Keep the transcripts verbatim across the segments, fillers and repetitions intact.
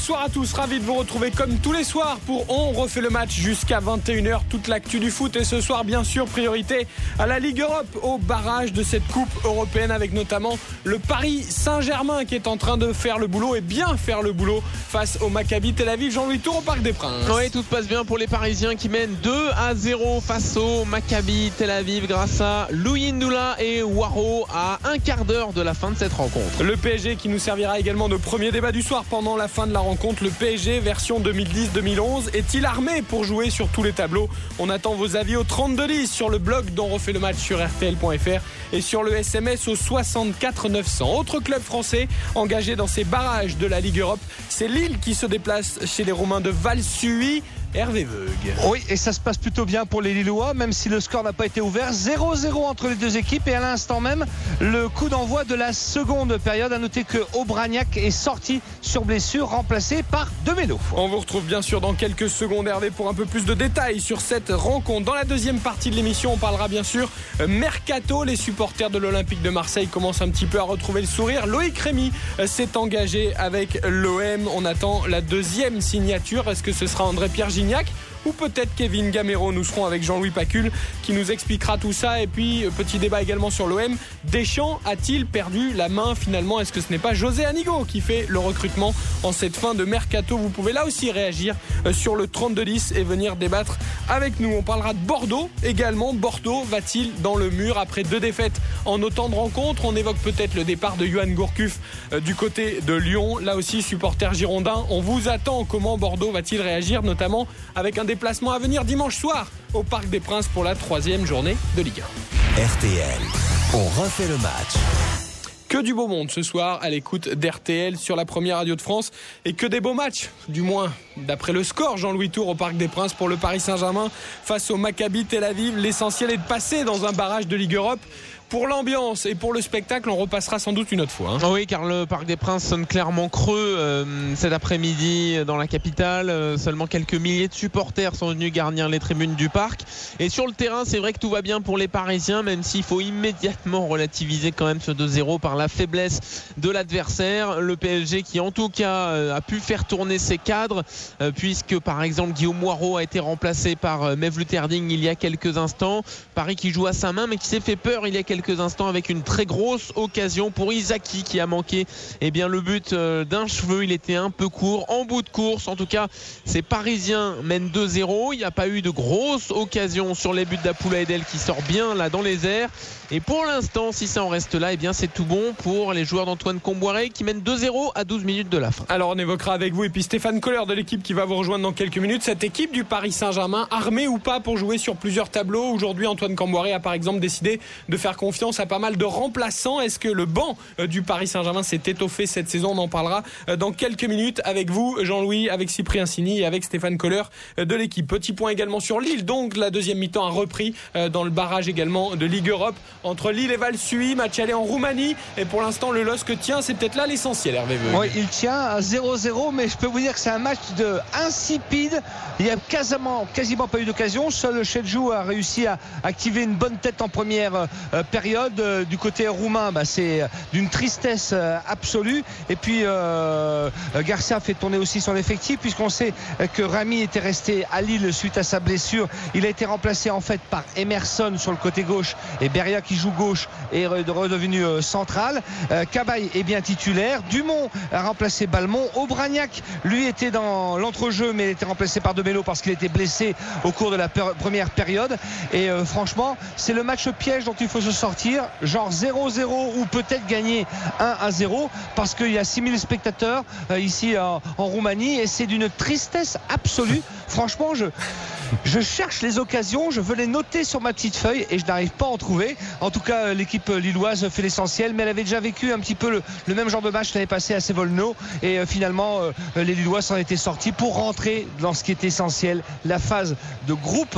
Bonsoir à tous, ravi de vous retrouver comme tous les soirs pour On refait le match jusqu'à vingt et une heures, toute l'actu du foot. Et ce soir, bien sûr, priorité à la Ligue Europe, au barrage de cette Coupe européenne avec notamment le Paris Saint-Germain qui est en train de faire le boulot et bien faire le boulot face au Maccabi Tel Aviv. Jean-Louis Tour au Parc des Princes. Oui, tout se passe bien pour les Parisiens qui mènent deux à zéro face au Maccabi Tel Aviv grâce à Louis Ndoula et Waro à un quart d'heure de la fin de cette rencontre. Le P S G qui nous servira également de premier débat du soir pendant la fin de la rencontre. Le P S G version deux mille dix deux mille onze est-il armé pour jouer sur tous les tableaux? On attend vos avis au trente-deux dix sur le blog dont refait le match sur R T L point F R et sur le S M S au soixante-quatre neuf cents. Autre club français engagé dans ces barrages de la Ligue Europe, c'est Lille qui se déplace chez les Roumains de Val-Suy. Hervé Veug. Oui, et ça se passe plutôt bien pour les Lillois, même si le score n'a pas été ouvert. zéro zéro entre les deux équipes et à l'instant même, le coup d'envoi de la seconde période. À noter que Obraniak est sorti sur blessure, remplacé par Demelo. On vous retrouve bien sûr dans quelques secondes, Hervé, pour un peu plus de détails sur cette rencontre. Dans la deuxième partie de l'émission, on parlera bien sûr Mercato. Les supporters de l'Olympique de Marseille commencent un petit peu à retrouver le sourire. Loïc Rémy s'est engagé avec l'O M. On attend la deuxième signature. Est-ce que ce sera André-Pierre Gignac ou peut-être Kevin Gamero? Nous serons avec Jean-Louis Pacul qui nous expliquera tout ça. Et puis petit débat également sur l'O M. Deschamps a-t-il perdu la main finalement? Est-ce que ce n'est pas José Anigo qui fait le recrutement en cette fin de mercato? Vous pouvez là aussi réagir sur le trente-deux dix et venir débattre avec nous. On parlera de Bordeaux également. Bordeaux va-t-il dans le mur après deux défaites en autant de rencontres? On évoque peut-être le départ de Yoann Gourcuff du côté de Lyon. Là aussi, supporters girondins, on vous attend. Comment Bordeaux va-t-il réagir, notamment avec un déplacement à venir dimanche soir au Parc des Princes pour la troisième journée de Ligue un. R T L, on refait le match. Que du beau monde ce soir à l'écoute d'R T L sur la première radio de France et que des beaux matchs, du moins d'après le score. Jean-Louis Tour au Parc des Princes pour le Paris Saint-Germain face au Maccabi Tel Aviv. L'essentiel est de passer dans un barrage de Ligue Europe. Pour l'ambiance et pour le spectacle, on repassera sans doute une autre fois. Hein. Oui, car le Parc des Princes sonne clairement creux euh, cet après-midi dans la capitale. Euh, seulement quelques milliers de supporters sont venus garnir les tribunes du parc. Et sur le terrain, c'est vrai que tout va bien pour les Parisiens, même s'il faut immédiatement relativiser quand même ce deux zéro par la faiblesse de l'adversaire. Le P S G qui en tout cas euh, a pu faire tourner ses cadres, euh, puisque par exemple Guillaume Waro a été remplacé par euh, Mevlut Erding il y a quelques instants. Paris qui joue à sa main mais qui s'est fait peur il y a quelques quelques instants avec une très grosse occasion pour Isaki qui a manqué eh bien, le but d'un cheveu. Il était un peu court en bout de course. En tout cas, ces Parisiens mènent deux zéro. Il n'y a pas eu de grosse occasion sur les buts d'Apoula Edel qui sort bien là dans les airs. Et pour l'instant, si ça en reste là, eh bien, c'est tout bon pour les joueurs d'Antoine Comboiré qui mènent deux zéro à douze minutes de la fin. Alors on évoquera avec vous et puis Stéphane Kohler de l'équipe qui va vous rejoindre dans quelques minutes. Cette équipe du Paris Saint-Germain, armée ou pas pour jouer sur plusieurs tableaux. Aujourd'hui, Antoine Comboiré a par exemple décidé de faire confiance à pas mal de remplaçants. Est-ce que le banc du Paris Saint-Germain s'est étoffé cette saison? On en parlera dans quelques minutes avec vous, Jean-Louis, avec Cyprien Sini et avec Stéphane Kohler de l'équipe. Petit point également sur Lille. Donc la deuxième mi-temps a repris dans le barrage également de Ligue Europe entre Lille et Val-Suy. Match aller en Roumanie. Et pour l'instant, le L O S C tient. C'est peut-être là l'essentiel, Hervé Veug. Oui, il tient à zéro zéro, mais je peux vous dire que c'est un match de insipide. Il n'y a quasiment, quasiment pas eu d'occasion. Seul Chedjou a réussi à activer une bonne tête en première euh, période. Euh, du côté roumain, bah, c'est d'une tristesse euh, absolue. Et puis euh, Garcia fait tourner aussi son effectif, puisqu'on sait que Rami était resté à Lille suite à sa blessure. Il a été remplacé en fait par Emerson sur le côté gauche et Beria qui joue gauche est redevenu euh, central. Euh, Cabaye est bien titulaire. Dumont a remplacé Balmont. Obraniak, lui, était dans l'entrejeu, mais il était remplacé par Demelo parce qu'il était blessé au cours de la per- première période. Et euh, franchement, c'est le match piège dont il faut se sortir, genre zéro zéro ou peut-être gagner un à zéro, parce qu'il y a six mille spectateurs euh, ici en, en Roumanie, et c'est d'une tristesse absolue. Franchement, je Je cherche les occasions, je veux les noter sur ma petite feuille et je n'arrive pas à en trouver. En tout cas, l'équipe lilloise fait l'essentiel, mais elle avait déjà vécu un petit peu le, le même genre de match l'année passée à Sévolno, et euh, finalement euh, les Lillois s'en étaient sortis pour rentrer dans ce qui est essentiel, la phase de groupe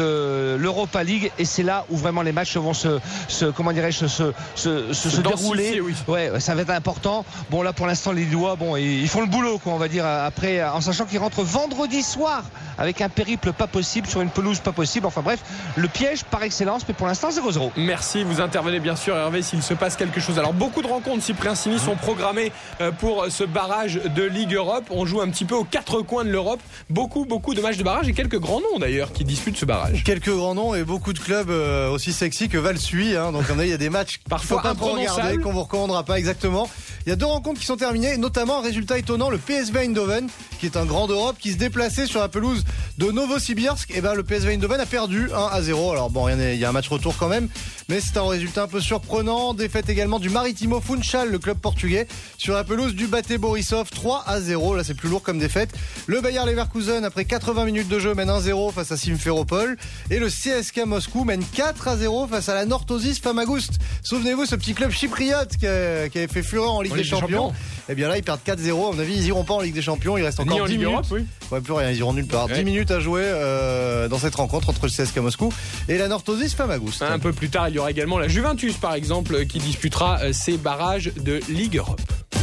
de l'Europa League, et c'est là où vraiment les matchs vont se, se comment dirais-je, se, se, se, se dérouler. Oui. Ouais, ça va être important. Bon, là pour l'instant les Lillois, bon, ils font le boulot, quoi, on va dire, après, en sachant qu'ils rentrent vendredi soir avec un périple pas possible possible, sur une pelouse pas possible. Enfin bref, le piège par excellence, mais pour l'instant zéro zéro. Merci, vous intervenez bien sûr Hervé s'il se passe quelque chose. Alors beaucoup de rencontres Cyprien Sini sont programmées pour ce barrage de Ligue Europe. On joue un petit peu aux quatre coins de l'Europe. Beaucoup, beaucoup de matchs de barrage et quelques grands noms d'ailleurs qui disputent ce barrage. Quelques grands noms et beaucoup de clubs euh, aussi sexy que Val-Suy. Hein. Donc il y a des matchs parfois faut pas trop regarder, qu'on vous recommandera pas exactement. Il y a deux rencontres qui sont terminées, notamment un résultat étonnant, le P S V Eindhoven, qui est un grand d'Europe, qui se déplaçait sur la pelouse de Novosibirsk. Et ben le P S V Eindhoven a perdu un à zéro. Alors bon, il y a un match retour quand même, mais c'est un résultat un peu surprenant. Défaite également du Maritimo Funchal, le club portugais, sur la pelouse du Bate Borisov, trois à zéro. Là c'est plus lourd comme défaite. Le Bayer Leverkusen, après quatre-vingts minutes de jeu, mène un zéro face à Simferopol. Et le C S K Moscou mène quatre à zéro face à la Northosis Famagoust. Souvenez-vous, ce petit club chypriote qui, a, qui avait fait fureur en Ligue en des Ligue Champions. Champions. Et bien là, ils perdent quatre zéro. À mon avis, ils iront pas en Ligue des Champions. Il reste encore dix minutes. Europe, oui. Ouais, plus rien. Ils iront nulle part. Ouais. dix minutes à jouer euh, dans cette rencontre entre le C S K Moscou et la Northosis Famagoust. Un peu plus tard, il y aura également la Juventus, par exemple, qui disputera ces barrages de Ligue Europe.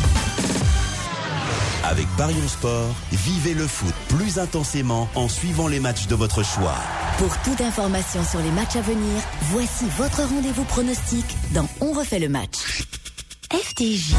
Avec Parions Sport, vivez le foot plus intensément en suivant les matchs de votre choix. Pour toute information sur les matchs à venir, voici votre rendez-vous pronostic dans On refait le match. F T J.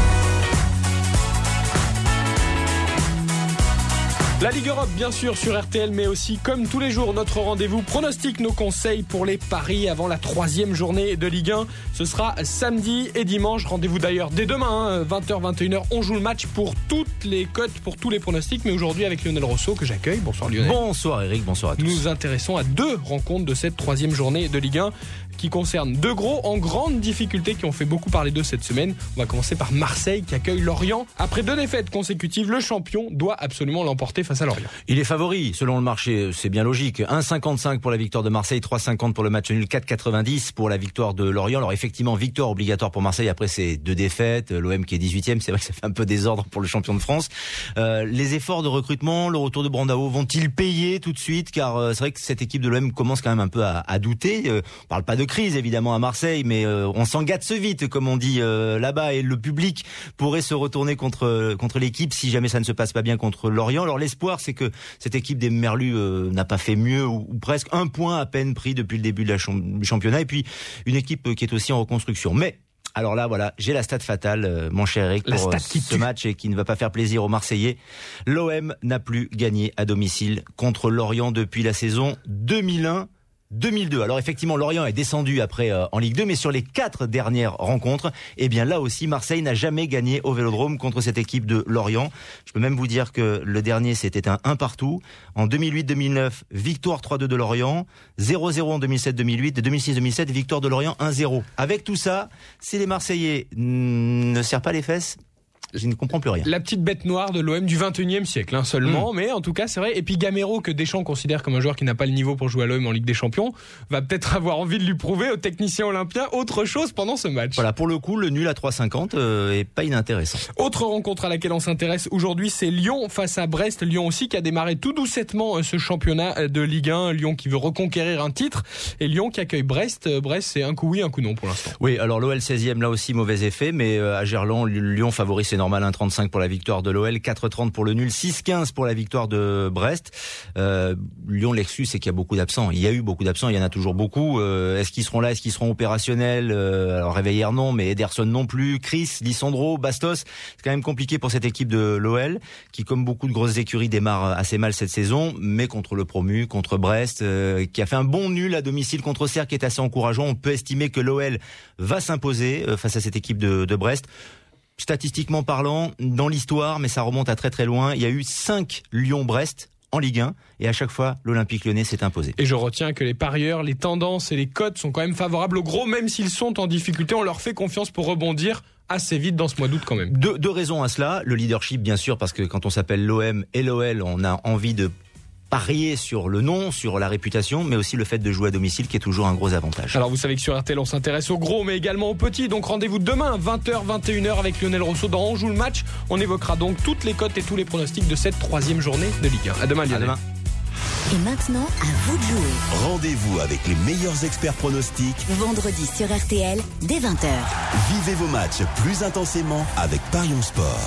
La Ligue Europe, bien sûr, sur R T L, mais aussi, comme tous les jours, notre rendez-vous pronostic, nos conseils pour les paris avant la troisième journée de Ligue un. Ce sera samedi et dimanche. Rendez-vous d'ailleurs dès demain, hein, vingt heures, vingt et une heures. On joue le match pour toutes les cotes, pour tous les pronostics. Mais aujourd'hui, avec Lionel Rousseau, que j'accueille. Bonsoir Lionel. Bonsoir Eric, bonsoir à tous. Nous nous intéressons à deux rencontres de cette troisième journée de Ligue un qui concernent deux gros en grande difficulté qui ont fait beaucoup parler d'eux cette semaine. On va commencer par Marseille qui accueille Lorient. Après deux défaites consécutives, le champion doit absolument l'emporter face à Lorient. Il est favori selon le marché, c'est bien logique. un virgule cinquante-cinq pour la victoire de Marseille, trois virgule cinquante pour le match nul, quatre virgule quatre-vingt-dix pour la victoire de Lorient. Alors effectivement, victoire obligatoire pour Marseille après ces deux défaites. L'O M qui est dix-huitième, c'est vrai que ça fait un peu désordre pour le champion de France. Euh, les efforts de recrutement, le retour de Brandao vont-ils payer tout de suite? Car euh, c'est vrai que cette équipe de l'O M commence quand même un peu à, à douter. Euh, on parle pas de crise évidemment à Marseille, mais euh, on s'en gâte ce vite, comme on dit euh, là-bas, et le public pourrait se retourner contre contre l'équipe si jamais ça ne se passe pas bien contre Lorient. Alors l'espoir, c'est que cette équipe des Merlus euh, n'a pas fait mieux, ou, ou presque un point à peine pris depuis le début de la cham- du championnat, et puis une équipe qui est aussi en reconstruction. Mais alors là, voilà, j'ai la stat fatale, euh, mon cher Eric, pour euh, ce tue. match et qui ne va pas faire plaisir aux Marseillais. L'O M n'a plus gagné à domicile contre Lorient depuis la saison deux mille un deux mille deux. Alors effectivement, Lorient est descendu après euh, en Ligue deux, mais sur les quatre dernières rencontres, eh bien là aussi, Marseille n'a jamais gagné au Vélodrome contre cette équipe de Lorient. Je peux même vous dire que le dernier, c'était un un partout. En deux mille huit deux mille neuf, victoire trois deux de Lorient, zéro zéro en deux mille sept deux mille huit, deux mille six deux mille sept, victoire de Lorient un zéro. Avec tout ça, si les Marseillais ne serrent pas les fesses, je ne comprends plus rien. La petite bête noire de l'O M du vingt et unième siècle, hein, seulement. Mmh. Mais en tout cas, c'est vrai. Et puis Gamero, que Deschamps considère comme un joueur qui n'a pas le niveau pour jouer à l'O M en Ligue des Champions, va peut-être avoir envie de lui prouver aux techniciens olympiens autre chose pendant ce match. Voilà, pour le coup, le nul à trois cinquante euh, est pas inintéressant. Autre rencontre à laquelle on s'intéresse aujourd'hui, c'est Lyon face à Brest. Lyon aussi qui a démarré tout doucettement ce championnat de Ligue un. Lyon qui veut reconquérir un titre. Et Lyon qui accueille Brest. Brest, c'est un coup oui, un coup non pour l'instant. Oui, alors l'O L seizième, là aussi, mauvais effet. Mais euh, à Gerland, Lyon favori, c'est normal, un virgule trente-cinq pour la victoire de l'O L, quatre virgule trente pour le nul, six virgule quinze pour la victoire de Brest. Euh, Lyon, l'excuse, c'est qu'il y a beaucoup d'absents. Il y a eu beaucoup d'absents, il y en a toujours beaucoup. Euh, est-ce qu'ils seront là, est-ce qu'ils seront opérationnels? euh, Alors Réveillère non, mais Ederson non plus. Chris, Lissandro, Bastos, c'est quand même compliqué pour cette équipe de l'O L qui, comme beaucoup de grosses écuries, démarre assez mal cette saison, mais contre le promu, contre Brest, euh, qui a fait un bon nul à domicile contre Auxerre, qui est assez encourageant. On peut estimer que l'O L va s'imposer euh, face à cette équipe de, de Brest. Statistiquement parlant, dans l'histoire, mais ça remonte à très très loin, il y a eu cinq Lyon-Brest en Ligue un, et à chaque fois, l'Olympique Lyonnais s'est imposé. Et je retiens que les parieurs, les tendances et les cotes sont quand même favorables aux gros, même s'ils sont en difficulté, on leur fait confiance pour rebondir assez vite dans ce mois d'août quand même. Deux, deux raisons à cela, le leadership bien sûr, parce que quand on s'appelle l'O M et l'O L, on a envie de parier sur le nom, sur la réputation, mais aussi le fait de jouer à domicile qui est toujours un gros avantage. Alors vous savez que sur R T L on s'intéresse aux gros mais également aux petits, donc rendez-vous demain vingt heures vingt et une heures avec Lionel Rousseau dans On joue le match. On évoquera donc toutes les cotes et tous les pronostics de cette troisième journée de Ligue un. À demain Lionel. À demain. Et maintenant, à vous de jouer. Rendez-vous avec les meilleurs experts pronostics. Vendredi sur R T L, dès vingt heures. Vivez vos matchs plus intensément avec Parions Sport.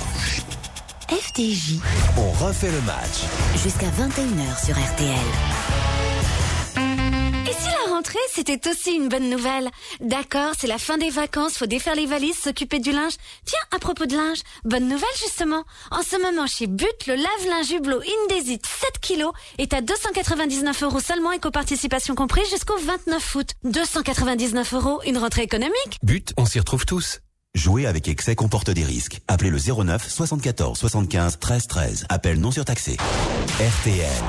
F T J. On refait le match. Jusqu'à vingt et une heures sur R T L. rentrée, c'était aussi une bonne nouvelle. D'accord, c'est la fin des vacances, faut défaire les valises, s'occuper du linge. Tiens, à propos de linge, bonne nouvelle justement. En ce moment, chez But, le lave-linge Hublot Indesit sept kilos est à deux cent quatre-vingt-dix-neuf euros seulement, éco-participation comprise, jusqu'au vingt-neuf août. deux cent quatre-vingt-dix-neuf euros, une rentrée économique. But, on s'y retrouve tous. Jouer avec excès comporte des risques. Appelez le zéro neuf soixante-quatorze soixante-quinze treize treize. Appel non surtaxé. R T L.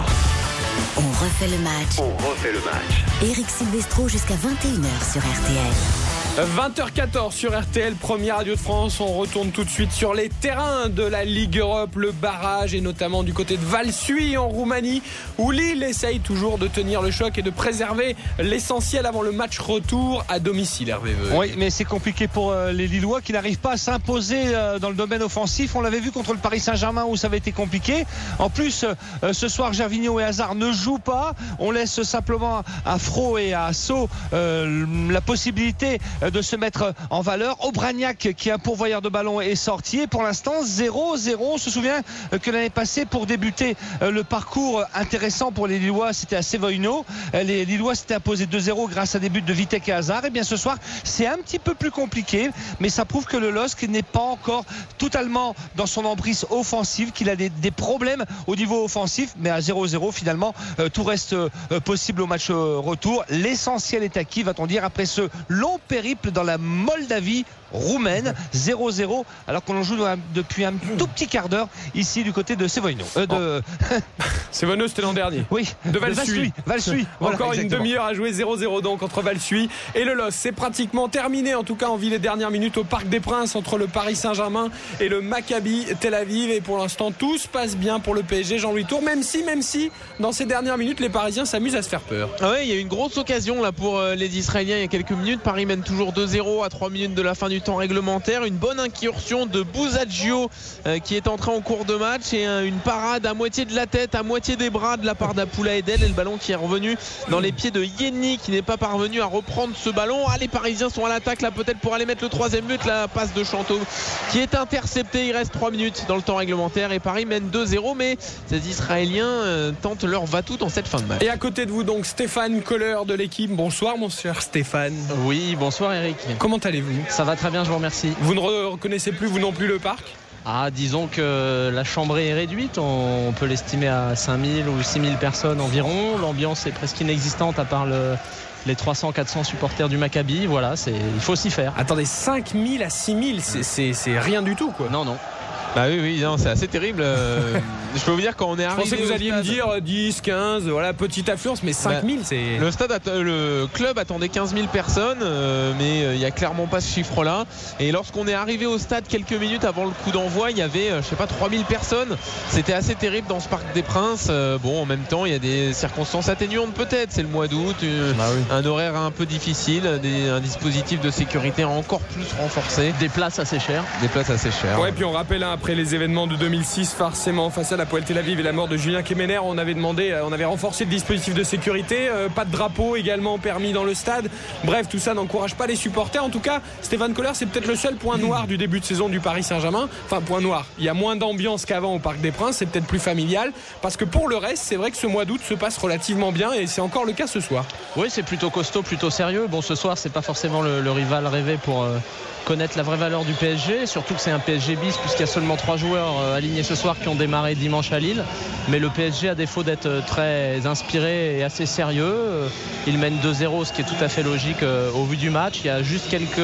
On refait le match. On refait le match. Éric Silvestro jusqu'à vingt et une heures sur R T L. vingt heures quatorze sur R T L, première radio de France. On retourne tout de suite sur les terrains de la Ligue Europe, le barrage, et notamment du côté de Val-Suit en Roumanie, où Lille essaye toujours de tenir le choc et de préserver l'essentiel avant le match retour à domicile. Hervé Veuille. Oui, mais c'est compliqué pour les Lillois qui n'arrivent pas à s'imposer dans le domaine offensif. On l'avait vu contre le Paris Saint-Germain où ça avait été compliqué. En plus, ce soir, Gervinho et Hazard ne jouent pas. On laisse simplement à Fro et à Sceaux euh, la possibilité de se mettre en valeur. Obraniak, qui est un pourvoyeur de ballon, est sorti. Et pour l'instant, zéro zéro. On se souvient que l'année passée, pour débuter le parcours intéressant pour les Lillois, c'était à Sévoïno. Les Lillois s'étaient imposés deux zéro grâce à des buts de Vitek et Hazard. Et bien ce soir, c'est un petit peu plus compliqué, mais ça prouve que le L O S C n'est pas encore totalement dans son emprise offensive, qu'il a des, des problèmes au niveau offensif. Mais à zéro zéro, finalement, euh, tout reste euh, possible au match euh, retour. L'essentiel est acquis, va-t-on dire, après ce long périple dans la Moldavie roumaine. Zéro zéro, alors qu'on en joue depuis un tout petit quart d'heure ici du côté de Sévoïno. Euh, de... Sévoïno, c'était l'an dernier. Oui, de Val-Suit. Val-Suit. Voilà, encore exactement. Une demi-heure à jouer, zéro zéro donc entre Val-Suit et le L O S. C'est pratiquement terminé, en tout cas on vit les dernières minutes au Parc des Princes entre le Paris Saint-Germain et le Maccabi Tel Aviv, et pour l'instant tout se passe bien pour le P S G. Jean-Louis Tour, même si, même si dans ces dernières minutes les Parisiens s'amusent à se faire peur. Ah ouais, il y a eu une grosse occasion là pour les Israéliens il y a quelques minutes. Paris mène toujours deux zéro à trois minutes de la fin du temps réglementaire. Une bonne incursion de Bouzadjio euh, qui est entré en cours de match, et euh, une parade à moitié de la tête, à moitié des bras de la part d'Apoula Eden, et le ballon qui est revenu dans les pieds de Yenni, qui n'est pas parvenu à reprendre ce ballon. Ah, les Parisiens sont à l'attaque là, peut-être pour aller mettre le troisième but. La passe de Chanteau qui est interceptée. Il reste trois minutes dans le temps réglementaire et Paris mène deux zéro, mais ces Israéliens euh, tentent leur va-tout dans cette fin de match. Et à côté de vous donc Stéphane Kohler de l'équipe. Bonsoir mon cher Stéphane. Oui, bonsoir Eric. Comment allez-vous? Ça va très bien, je vous remercie. Vous ne reconnaissez plus vous non plus le parc? Ah, disons que la chambrée est réduite, on peut l'estimer à cinq mille ou six mille personnes environ. L'ambiance est presque inexistante à part le, les trois cents quatre cents supporters du Maccabi. Voilà, c'est, il faut s'y faire. Attendez, cinq mille à six mille, c'est, c'est, c'est rien du tout quoi. Non, non. Bah oui, oui, non, c'est assez terrible. Euh, je peux vous dire, quand on est arrivé. Je pensais que vous alliez stade, me dire dix, quinze, voilà, petite affluence, mais cinq mille, bah, c'est. Le stade, att- le club attendait quinze mille personnes, euh, mais il euh, n'y a clairement pas ce chiffre-là. Et lorsqu'on est arrivé au stade quelques minutes avant le coup d'envoi, il y avait, euh, je sais pas, trois mille personnes. C'était assez terrible dans ce Parc des Princes. Euh, bon, en même temps, il y a des circonstances atténuantes peut-être. C'est le mois d'août, euh, bah oui. Un horaire un peu difficile, des, un dispositif de sécurité encore plus renforcé. Des places assez chères. Des places assez chères. Ouais, ouais. Puis on rappelle, hein, après les événements de deux mille six, forcément face à la Poel Tel Aviv et la mort de Julien Kemener, on avait demandé, on avait renforcé le dispositif de sécurité, euh, pas de drapeau également permis dans le stade. Bref, tout ça n'encourage pas les supporters. En tout cas, Stéphane Kohler, c'est peut-être le seul point noir du début de saison du Paris Saint-Germain. Enfin, point noir. Il y a moins d'ambiance qu'avant au Parc des Princes, c'est peut-être plus familial, parce que pour le reste, c'est vrai que ce mois d'août se passe relativement bien, et c'est encore le cas ce soir. Oui, c'est plutôt costaud, plutôt sérieux. Bon, ce soir, c'est pas forcément le, le rival rêvé pour euh, connaître la vraie valeur du P S G, surtout que c'est un P S G bis, puisqu'il y a seulement trois joueurs euh, alignés ce soir qui ont démarré dimanche à Lille. Mais le P S G, à défaut d'être très inspiré et assez sérieux, euh, il mène deux zéro, ce qui est tout à fait logique euh, au vu du match. Il y a juste quelques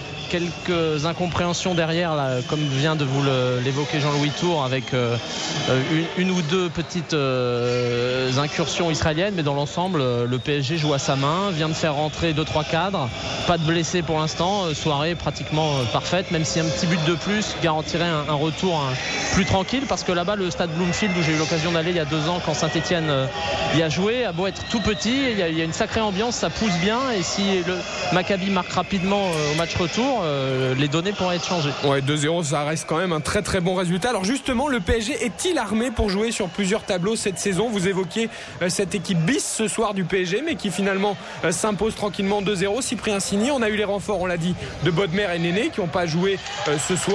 quelques incompréhensions derrière là, comme vient de vous le, l'évoquer Jean-Louis Tour, avec euh, une, une ou deux petites euh, incursions israéliennes, mais dans l'ensemble le P S G joue à sa main, vient de faire rentrer deux trois cadres, pas de blessés pour l'instant, soirée pratiquement parfaite, même si un petit but de plus garantirait un, un retour un, plus tranquille, parce que là-bas le stade Bloomfield où j'ai eu l'occasion d'aller il y a deux ans quand Saint-Etienne euh, y a joué, a beau être tout petit, il y, a, il y a une sacrée ambiance, ça pousse bien, et si le Maccabi marque rapidement euh, au match retour, Euh, les données pourraient être changées. Ouais, deux zéro, ça reste quand même un très très bon résultat. Alors justement, le P S G est-il armé pour jouer sur plusieurs tableaux cette saison? Vous évoquiez euh, cette équipe bis ce soir du P S G, mais qui finalement euh, s'impose tranquillement deux zéro. Cyprien Signy, on a eu les renforts, on l'a dit, de Bodmer et Néné qui n'ont pas joué euh, ce soir.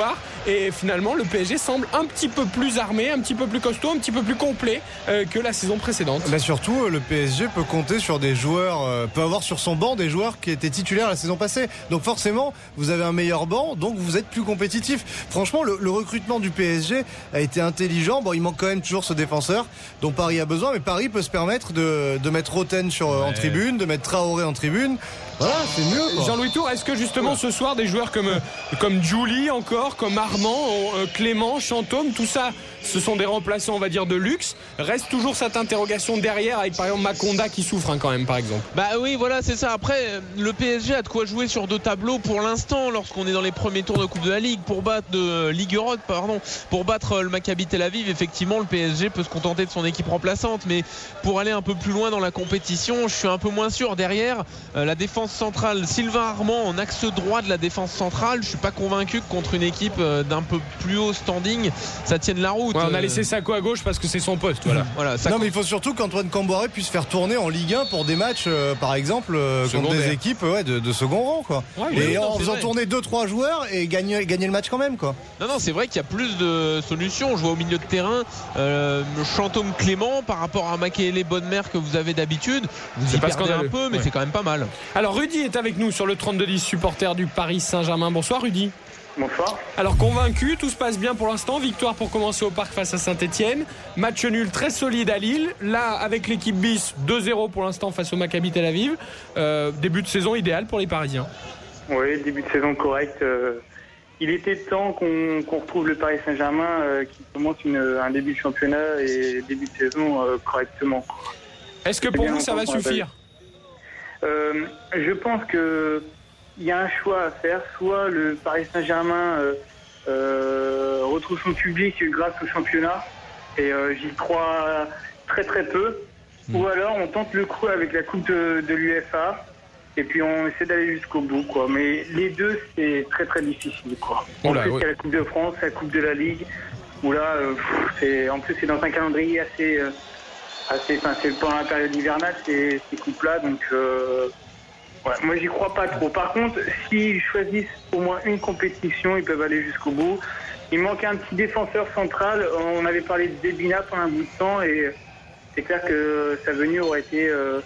et finalement le P S G semble un petit peu plus armé, un petit peu plus costaud, un petit peu plus complet euh, que la saison précédente. Là surtout, le P S G peut compter sur des joueurs, euh, peut avoir sur son banc des joueurs qui étaient titulaires la saison passée. Donc forcément, vous avez un meilleur banc, donc vous êtes plus compétitif. Franchement, le, le recrutement du P S G a été intelligent. Bon, il manque quand même toujours ce défenseur dont Paris a besoin, mais Paris peut se permettre de, de mettre Roten sur, ouais. en tribune, de mettre Traoré en tribune. Voilà, c'est mieux, quoi. Jean-Louis Tour, est-ce que justement ouais. ce soir des joueurs comme, comme Julie encore, comme Armand, euh, Clément, Chantôme, tout ça, ce sont des remplaçants, on va dire, de luxe. Reste toujours cette interrogation derrière avec par exemple Makonda qui souffre hein, quand même, par exemple. Bah oui, voilà, c'est ça. Après, le P S G a de quoi jouer sur deux tableaux pour l'instant lorsqu'on est dans les premiers tours de Coupe de la Ligue pour battre de Ligue Europe, pardon, pour battre le Maccabi Tel Aviv. Effectivement, le P S G peut se contenter de son équipe remplaçante, mais pour aller un peu plus loin dans la compétition, je suis un peu moins sûr. Derrière, euh, la défense centrale, Sylvain Armand en axe droit de la défense centrale, je suis pas convaincu que contre une équipe euh, d'un peu plus haut standing, ça tienne la route. Ouais, on a laissé Sako à gauche parce que c'est son poste. Voilà. voilà non, mais il faut surtout qu'Antoine Camboiré puisse faire tourner en Ligue un pour des matchs, euh, par exemple, euh, contre des équipes ouais, de, de second rang, quoi. Ouais, et non, en faisant vrai. tourner deux trois joueurs et gagner, gagner le match quand même, quoi. Non, non, c'est vrai qu'il y a plus de solutions. Je vois au milieu de terrain euh, Chantôme Clément par rapport à Makelele Bonnemer que vous avez d'habitude. Vous y perdez un peu, mais ouais. c'est quand même pas mal. Alors Rudy est avec nous sur le trente-deux dix, supporter du Paris Saint-Germain. Bonsoir Rudy. Bonsoir. Alors convaincu, tout se passe bien pour l'instant. Victoire pour commencer au Parc face à Saint-Etienne. Match nul très solide à Lille. Là, avec l'équipe bis, deux zéro pour l'instant face au Maccabi Tel Aviv. Euh, début de saison idéal pour les Parisiens. Oui, début de saison correct. Euh, il était temps qu'on, qu'on retrouve le Paris Saint-Germain euh, qui commence une, un début de championnat et début de saison euh, correctement. Est-ce que pour vous, ça va suffire ? euh, Je pense que il y a un choix à faire. Soit le Paris Saint-Germain euh, euh, retrouve son public grâce au championnat, et euh, j'y crois très très peu. Mmh. Ou alors on tente le coup avec la Coupe de, de l'U F A, et puis on essaie d'aller jusqu'au bout, quoi. Mais les deux, c'est très très difficile, quoi. En plus, il y a la Coupe de France, la Coupe de la Ligue, où là, euh, c'est, en plus c'est dans un calendrier assez... Euh, assez enfin, c'est pendant la période hivernale, ces, ces coupes-là, donc... Euh, Ouais, moi j'y crois pas trop. Par contre, s'ils choisissent au moins une compétition, ils peuvent aller jusqu'au bout. Il manque un petit défenseur central. On avait parlé de Debina pendant un bout de temps et c'est clair que sa venue aurait été euh,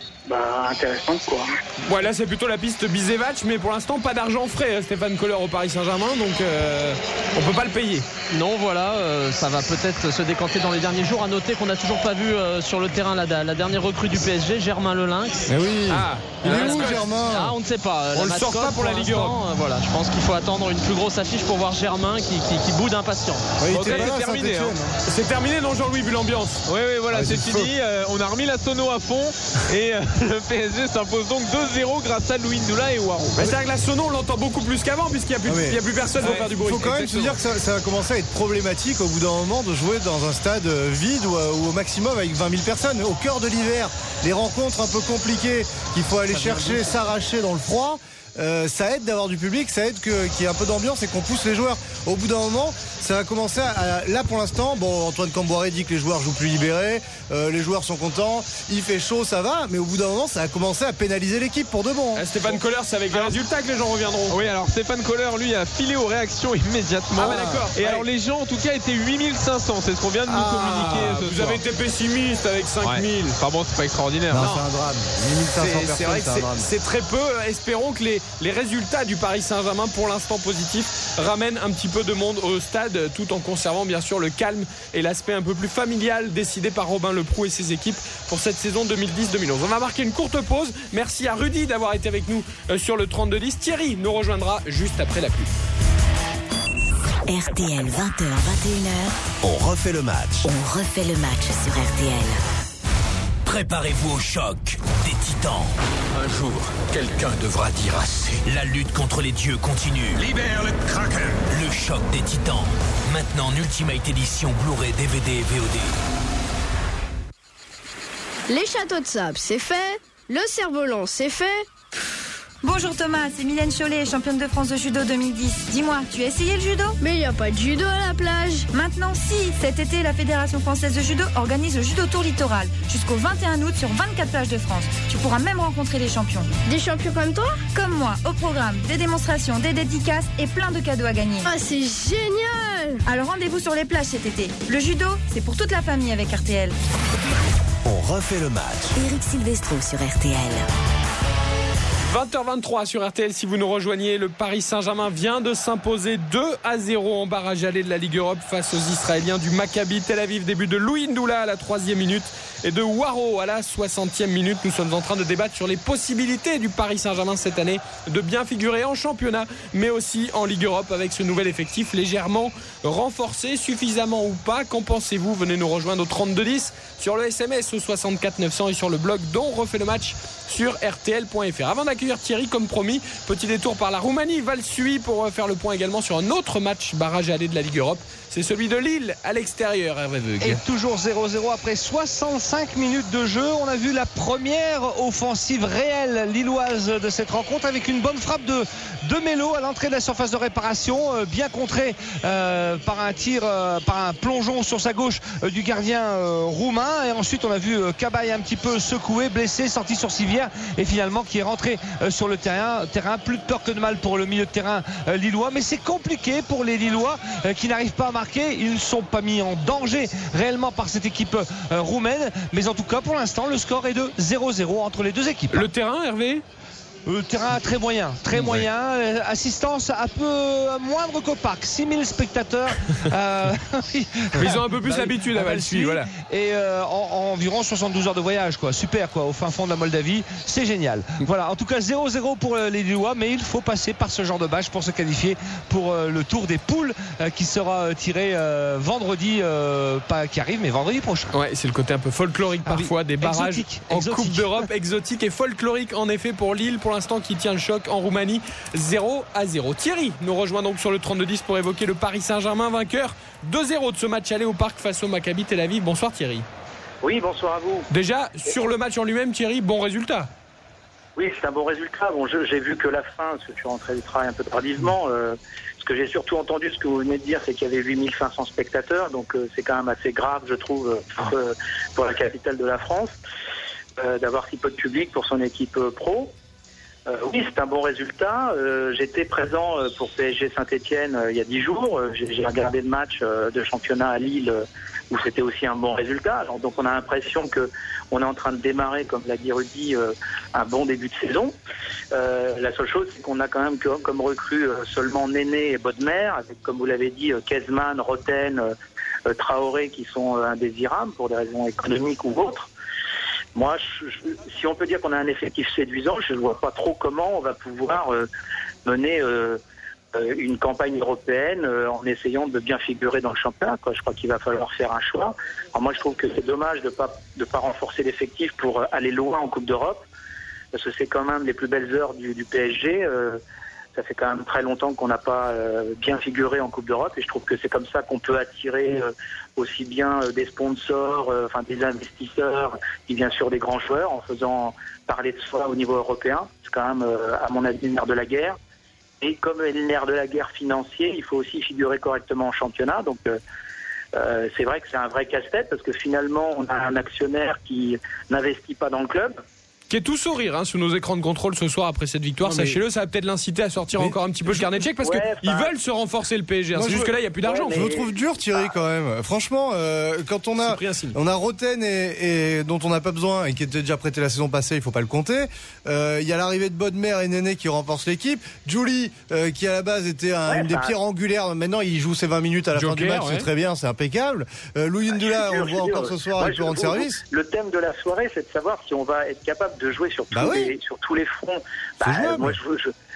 bah, intéressante, quoi. Ouais, là c'est plutôt la piste Bisevac, mais pour l'instant pas d'argent frais, Stéphane Kohler au Paris Saint-Germain, donc euh, on peut pas le payer. Non, voilà, euh, ça va peut-être se décanter dans les derniers jours. À noter qu'on n'a toujours pas vu euh, sur le terrain la, la dernière recrue du P S G, Germain Lelinx. Mais oui. Ah, il est où, Germain ? Ah, on ne sait pas. On la le sort pas pour, pour la Ligue Europe. Euh, voilà, je pense qu'il faut attendre une plus grosse affiche pour voir Germain qui, qui, qui boude impatient. Oui, bon, c'est terminé. Hein. C'est terminé, non, Jean-Louis, vu l'ambiance. Oui, oui, voilà, ah, c'est, c'est fini. Euh, on a remis la sono à fond et euh, le P S G s'impose donc deux zéro grâce à Louis Ndoula et Waro. Mais c'est vrai que la sono, on l'entend beaucoup plus qu'avant puisqu'il n'y a, ah, a plus personne pour ouais, faire du bruit. Il faut quand même Exactement. se dire que ça, ça va commencer à être problématique au bout d'un moment de jouer dans un stade vide ou, ou au maximum avec vingt mille personnes. Au cœur de l'hiver, les rencontres un peu compliquées qu'il faut aller ça chercher, s'arracher dans le froid. Euh, ça aide d'avoir du public, ça aide que, qu'il y ait un peu d'ambiance et qu'on pousse les joueurs. Au bout d'un moment, ça va commencer à, à, là pour l'instant, bon, Antoine Camboiré dit que les joueurs jouent plus libérés, euh, les joueurs sont contents, il fait chaud, ça va, mais au bout d'un moment, ça a commencé à pénaliser l'équipe pour de bon. Hein. Stéphane Kohler, c'est avec les résultats que les gens reviendront. Oui, alors Stéphane Kohler, lui, a filé aux réactions immédiatement. Ah, bah d'accord. Et ouais. alors les gens, en tout cas, étaient huit mille cinq cents, c'est ce qu'on vient de nous ah, communiquer. Ce vous soir. avez été pessimiste avec cinq mille. Ouais. Enfin bon, c'est pas extraordinaire. Non, non. C'est un drame. huit mille cinq cents c'est, personnes, c'est vrai que c'est, c'est, un drame. c'est très peu. Espérons que les, les résultats du Paris Saint-Germain, pour l'instant positif, ramènent un petit peu de monde au stade, tout en conservant bien sûr le calme et l'aspect un peu plus familial décidé par Robin Leproux et ses équipes pour cette saison deux mille dix deux mille onze. On va marquer une courte pause. Merci à Rudy d'avoir été avec nous sur le trente-deux dix. Thierry nous rejoindra juste après la pub. R T L, vingt heures vingt et une heures. On refait le match. On refait le match sur R T L. Préparez-vous au choc des titans. Un jour, quelqu'un devra dire assez. La lutte contre les dieux continue. Libère le Kraken. Le choc des titans. Maintenant en Ultimate Edition Blu-ray, D V D et V O D. Les châteaux de sable, c'est fait. Le cerf-volant, c'est fait. Bonjour Thomas, c'est Mylène Chollet, championne de France de judo deux mille dix. Dis-moi, tu as essayé le judo? Mais il n'y a pas de judo à la plage. Maintenant si, cet été la Fédération Française de Judo organise le Judo Tour Littoral jusqu'au vingt et un août sur vingt-quatre plages de France. Tu pourras même rencontrer les champions. Des champions comme toi? Comme moi, au programme, des démonstrations, des dédicaces et plein de cadeaux à gagner. Ah, c'est génial! Alors rendez-vous sur les plages cet été. Le judo, c'est pour toute la famille avec R T L. On refait le match. Eric Silvestro sur R T L. vingt heures vingt-trois sur R T L, si vous nous rejoignez, le Paris Saint-Germain vient de s'imposer deux à zéro en barrage aller de la Ligue Europe face aux Israéliens du Maccabi Tel Aviv. Début de Louis Ndoula à la troisième minute et de Waro à la soixantième minute. Nous sommes en train de débattre sur les possibilités du Paris Saint-Germain cette année de bien figurer en championnat, mais aussi en Ligue Europe avec ce nouvel effectif légèrement renforcé, suffisamment ou pas. Qu'en pensez-vous? Venez nous rejoindre au trente-deux dix sur le S M S au soixante-quatre neuf cents et sur le blog dont on refait le match sur R T L point F R. Avant d'accueillir Thierry, comme promis, petit détour par la Roumanie, Val-Suy, pour faire le point également sur un autre match barrage aller de la Ligue Europe. C'est celui de Lille à l'extérieur, Hervé Veug. Et toujours zéro zéro après soixante-cinq minutes de jeu. On a vu la première offensive réelle lilloise de cette rencontre avec une bonne frappe de, de Melo à l'entrée de la surface de réparation, euh, bien contré euh, par un tir, euh, par un plongeon sur sa gauche euh, du gardien euh, roumain. Et ensuite on a vu euh, Cabaye un petit peu secoué, blessé, sorti sur civière et finalement qui est rentré euh, sur le terrain. terrain. Plus de peur que de mal pour le milieu de terrain euh, lillois, mais c'est compliqué pour les Lillois euh, qui n'arrivent pas à marquer. Ils ne sont pas mis en danger réellement par cette équipe euh, roumaine, mais en tout cas pour l'instant le score est de zéro zéro entre les deux équipes. Le terrain, Hervé? Le terrain très moyen, très ouais. moyen. Euh, assistance un peu euh, moindre qu'au parc. six mille spectateurs. Euh, ils ont un peu plus bah, l'habitude à Val-Suy, voilà. Et euh, en, en environ soixante-douze heures de voyage, quoi. Super, quoi. Au fin fond de la Moldavie, c'est génial. Voilà. En tout cas, zéro zéro pour euh, les Lillois, mais il faut passer par ce genre de match pour se qualifier pour euh, le tour des poules euh, qui sera euh, tiré euh, vendredi, euh, pas qui arrive, mais vendredi prochain. Ouais, c'est le côté un peu folklorique ah, parfois oui. des barrages exotique, en exotique. Coupe d'Europe, exotique et folklorique en effet pour Lille. Pour l'instant qui tient le choc en Roumanie, zéro à zéro. Thierry nous rejoint donc sur le trente-deux dix pour évoquer le Paris Saint-Germain vainqueur deux zéro de ce match aller au parc face au Maccabi Tel Aviv. Bonsoir Thierry. Oui, bonsoir à vous. Déjà sur le match en lui-même, Thierry, bon résultat. Oui, c'est un bon résultat. Bon, je, j'ai vu que la fin, parce que je suis rentré du travail un peu tardivement, euh, ce que j'ai surtout entendu, ce que vous venez de dire, c'est qu'il y avait huit mille cinq cents spectateurs, donc euh, c'est quand même assez grave, je trouve, pour, euh, pour la capitale de la France, euh, d'avoir si peu de public pour son équipe euh, pro. Euh, oui, c'est un bon résultat. Euh, j'étais présent euh, pour P S G Saint-Etienne euh, il y a dix jours. Euh, j'ai, j'ai regardé le match euh, de championnat à Lille euh, où c'était aussi un bon résultat. Alors, donc on a l'impression que on est en train de démarrer, comme l'a dit Rudy, euh, un bon début de saison. Euh, la seule chose, c'est qu'on a quand même que, comme recrue euh, seulement Néné et Bodmer, avec, comme vous l'avez dit, euh, Kezman, Roten, euh, Traoré, qui sont euh, indésirables pour des raisons économiques ou autres. Moi, je, je, si on peut dire qu'on a un effectif séduisant, je ne vois pas trop comment on va pouvoir euh, mener euh, euh, une campagne européenne euh, en essayant de bien figurer dans le championnat, quoi. Je crois qu'il va falloir faire un choix. Alors moi, je trouve que c'est dommage de pas de pas renforcer l'effectif pour aller loin en Coupe d'Europe, parce que c'est quand même les plus belles heures du, du P S G. Euh, ça fait quand même très longtemps qu'on n'a pas euh, bien figuré en Coupe d'Europe, et je trouve que c'est comme ça qu'on peut attirer euh, aussi bien euh, des sponsors, euh, enfin des investisseurs, et bien sûr des grands joueurs, en faisant parler de soi au niveau européen. C'est quand même, euh, à mon avis, le nerf de la guerre. Et comme le nerf de la guerre financier, il faut aussi figurer correctement en championnat. Donc euh, euh, c'est vrai que c'est un vrai casse-tête, parce que finalement, on a un actionnaire qui n'investit pas dans le club, qui est tout sourire hein, sous nos écrans de contrôle ce soir après cette victoire. Non, sachez-le, ça va peut-être l'inciter à sortir mais encore un petit peu le carnet de chèques, parce ouais, qu'ils veulent se renforcer le P S G. Hein. C'est juste que là, il n'y a plus d'argent. Ouais, mais... Je le trouve dur, Thierry, ah. quand même. Franchement, euh, quand on a, on a Roten et, et dont on n'a pas besoin et qui était déjà prêté la saison passée, il ne faut pas le compter. Il euh, y a l'arrivée de Bodmer et Néné qui renforcent l'équipe. Julie, euh, qui à la base était un, ouais, une des ça... pierres angulaires. Maintenant, il joue ses vingt minutes à la Joker, fin du match. Ouais. C'est très bien, c'est impeccable. Euh, Louis Ndoula, on le voit encore ce soir, il peut rendre service. Le thème de la soirée, c'est de savoir si on va être capable de jouer sur tous les sur tous les fronts. Bah, moi, je, je,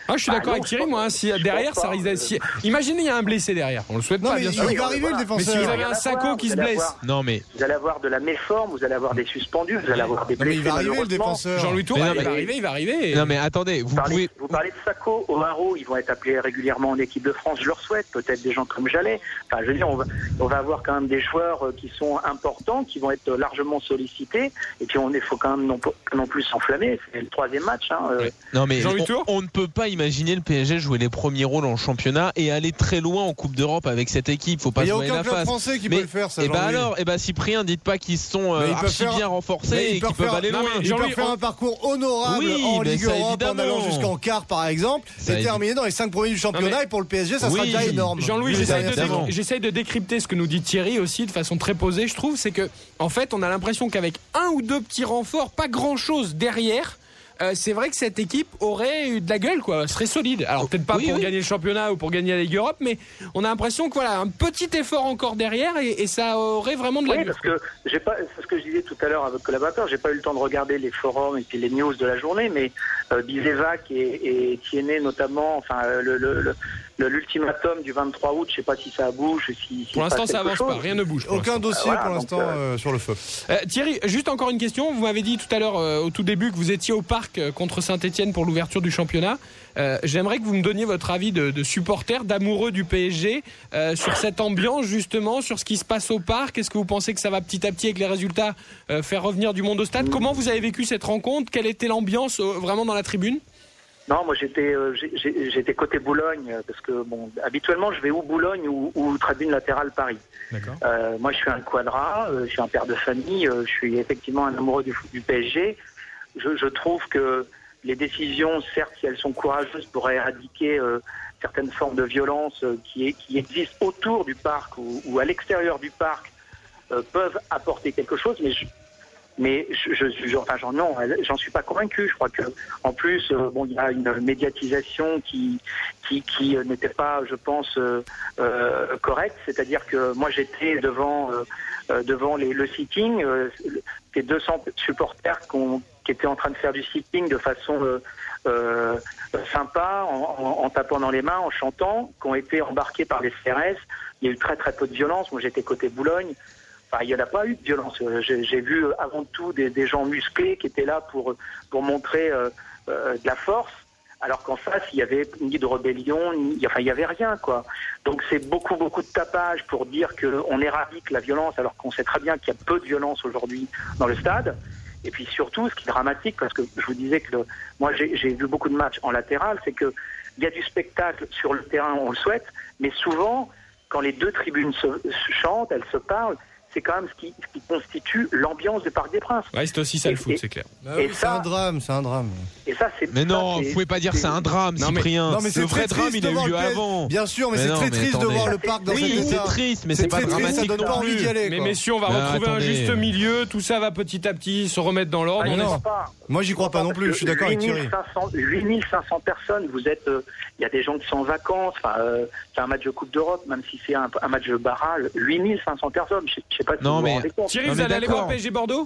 Ah, je suis bah, d'accord non, avec Thierry, moi. Hein, si derrière, ça risque d'être. Si... Imaginez, il y a un blessé derrière. On le souhaite non, pas, mais bien il sûr. va arriver voilà. le défenseur. Mais si vous avez un Sako qui se blesse. Avoir, Non, mais. Vous allez avoir de la méforme, vous allez avoir des suspendus, vous allez avoir des Non, mais blessés. il va arriver le défenseur. Jean-Louis Tour, Mais non, il va mais- arriver, il va arriver. Non, mais attendez, vous Vous parlez, pouvez. vous parlez de Sako, O'Haro, ils vont être appelés régulièrement en équipe de France, je leur souhaite, peut-être des gens comme Jallet. Enfin, je veux dire, on va, on va avoir quand même des joueurs euh, qui sont importants, qui vont être largement sollicités, et puis on il faut quand même non, non plus s'enflammer, c'est le troisième match. Hein, euh. Non, mais Jean-Louis on, Tour on ne peut pas imaginer le P S G jouer les premiers rôles en championnat et aller très loin en Coupe d'Europe avec cette équipe. Faut pas Il n'y se a voiler aucun la club face. français qui Mais- peut le faire, ça. Et bah Jean-Louis. alors, et bah Cyprien, dites pas qu'ils sont euh, Mais ils peuvent archi faire- bien Mais renforcés ils et qu'ils peuvent faire- aller non, loin. mais Ils Jean-Louis, peuvent faire on- un parcours honorable Oui, en mais Ligue ça, Europe en évidemment. allant jusqu'en quart par exemple Ça, et évi- terminer dans les cinq premiers du championnat Non, mais- et pour le P S G ça sera Oui. déjà énorme. Jean-Louis, Vu les j'essaye dernières de, dé- Évidemment. j'essaye de décrypter ce que nous dit Thierry aussi de façon très posée, je trouve. C'est que, en fait, on a l'impression qu'avec un ou deux petits renforts, pas grand-chose derrière, euh, c'est vrai que cette équipe aurait eu de la gueule, quoi, serait solide. Alors, peut-être pas Oui, pour oui. gagner le championnat ou pour gagner la Ligue Europe, mais on a l'impression que, voilà, un petit effort encore derrière et, et ça aurait vraiment de la Oui, gueule. parce que j'ai pas, c'est ce que je disais tout à l'heure à votre collaborateur, j'ai pas eu le temps de regarder les forums et puis les news de la journée, mais euh, Bizevac et, et Tiennet notamment, enfin euh, le, le, le, le- l'ultimatum du vingt-trois août, je sais pas si ça bouge, si, si Pour l'instant, ça avance chose. pas, rien ne bouge. pour Aucun l'instant. dossier Voilà, pour donc, l'instant euh, euh, sur le feu. Euh, Thierry, juste encore une question. Vous m'avez dit tout à l'heure, euh, au tout début, que vous étiez au parc euh, contre Saint-Etienne pour l'ouverture du championnat. Euh, j'aimerais que vous me donniez votre avis de, de supporter, d'amoureux du P S G, euh, sur cette ambiance justement, sur ce qui se passe au parc. Est-ce que vous pensez que ça va petit à petit, avec les résultats, euh, faire revenir du monde au stade? Comment vous avez vécu cette rencontre? Quelle était l'ambiance euh, vraiment dans la tribune? Non, moi j'étais euh, j'ai- j'ai- j'étais côté Boulogne euh, parce que bon, habituellement je vais ou Boulogne ou, ou tribune latérale Paris. D'accord. Euh, moi je suis un quadra, euh, je suis un père de famille, euh, je suis effectivement un amoureux du, foot du P S G. Je, je trouve que les décisions, certes, si elles sont courageuses pour éradiquer euh, certaines formes de violence euh, qui, est- qui existent autour du parc ou, ou à l'extérieur du parc, euh, peuvent apporter quelque chose, mais je, mais je, je, je- enfin, j'en, non, j'en suis pas convaincu. Je crois que, en plus, euh, bon, il y a une médiatisation qui, qui, qui euh, n'était pas, je pense, euh, euh, correcte. C'est-à-dire que moi, j'étais devant, euh, euh, devant les, le sitting, euh, les deux cents supporters qu'on, qui étaient en train de faire du sitting de façon euh, euh, sympa, en, en, en tapant dans les mains, en chantant, qui ont été embarqués par les C R S. Il y a eu très très peu de violence. Moi, j'étais côté Boulogne. Enfin, il n'y en a pas eu de violence. J'ai, j'ai vu euh, avant tout des, des gens musclés qui étaient là pour, pour montrer euh, euh, de la force, alors qu'en face, il y avait ni de rébellion, ni, enfin, il n'y avait rien, quoi. Donc c'est beaucoup, beaucoup de tapage pour dire qu'on éradique la violence, alors qu'on sait très bien qu'il y a peu de violence aujourd'hui dans le stade. Et puis surtout, ce qui est dramatique, parce que je vous disais que le, moi j'ai, j'ai vu beaucoup de matchs en latéral, c'est qu'il y a du spectacle sur le terrain, on le souhaite, mais souvent, quand les deux tribunes se, se chantent, elles se parlent, c'est quand même ce qui, ce qui constitue l'ambiance du Parc des Princes. Ouais, c'est aussi ça le Et- foot, et- c'est clair. Bah Et oui, c'est ça- un drame, c'est un drame. Et ça, c'est. Mais ça, non, c'est- vous pouvez pas dire c'est un drame, Non, mais- Cyprien. Non mais c'est le vrai très drame, triste il de a eu voir lieu le P S G. avant. Bien sûr, mais, Mais c'est non, très mais triste de attendez. voir le parc dans Oui, cet c'est état. triste, mais c'est pas très triste, dramatique ça donne non pas envie plus. d'y aller. Mais quoi. messieurs, on va Ah, retrouver attendez. un juste milieu. Tout ça va petit à petit se remettre dans l'ordre. Ah, On il est- y en a pas. Moi j'y crois pas non plus, je suis d'accord avec Thierry. huit mille cinq cents huit mille cinq cents personnes, vous êtes, euh, il y a des gens qui sont en vacances, enfin, euh, c'est un match de Coupe d'Europe, même si c'est un, un match de barrage, huit mille cinq cents personnes, je, je sais pas si Non, vous mais- vous rendez compte. Thierry, Non, vous mais allez aller d'accord. voir P S G Bordeaux?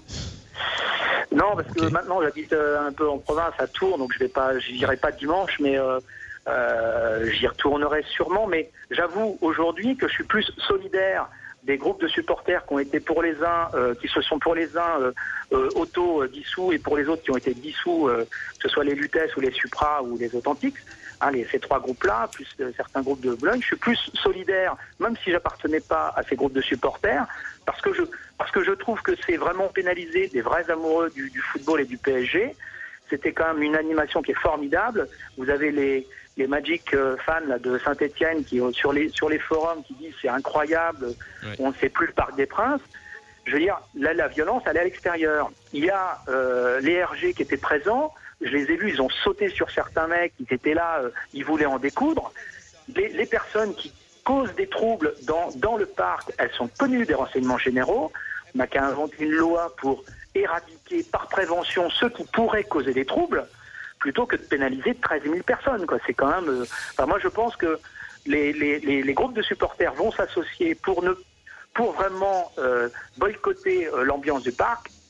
Non, parce que Ok. maintenant j'habite euh, un peu en province, à Tours, donc je vais pas, j'irai pas dimanche, mais euh, euh, j'y retournerai sûrement. Mais j'avoue aujourd'hui que je suis plus solidaire des groupes de supporters qui ont été pour les uns, euh, qui se sont pour les uns euh, euh, auto-dissous et pour les autres qui ont été dissous, euh, que ce soit les Lutèce ou les Supra ou les Authentiques. Hein, les, ces trois groupes-là, plus euh, certains groupes de Boulogne, je suis plus solidaire, même si j'appartenais pas à ces groupes de supporters, parce que je, parce que je trouve que c'est vraiment pénaliser des vrais amoureux du, du football et du P S G. C'était quand même une animation qui est formidable. Vous avez les, les Magic euh, fans là, de Saint-Etienne qui euh, sur les sur les forums qui disent c'est incroyable, Ouais. on ne sait plus le Parc des Princes. Je veux dire, là la violence elle est à l'extérieur. Il y a euh, les R G qui étaient présents. Je les ai vus, ils ont sauté sur certains mecs, ils étaient là, euh, ils voulaient en découdre. Les, les personnes qui causent des troubles dans, dans le parc, elles sont connues des renseignements généraux. On n'a qu'à inventer une loi pour éradiquer par prévention ceux qui pourraient causer des troubles, plutôt que de pénaliser treize mille personnes, quoi. C'est quand même. Euh, enfin, moi, je pense que les, les, les, les groupes de supporters vont s'associer pour ne, pour vraiment euh, boycotter euh, l'ambiance du parc.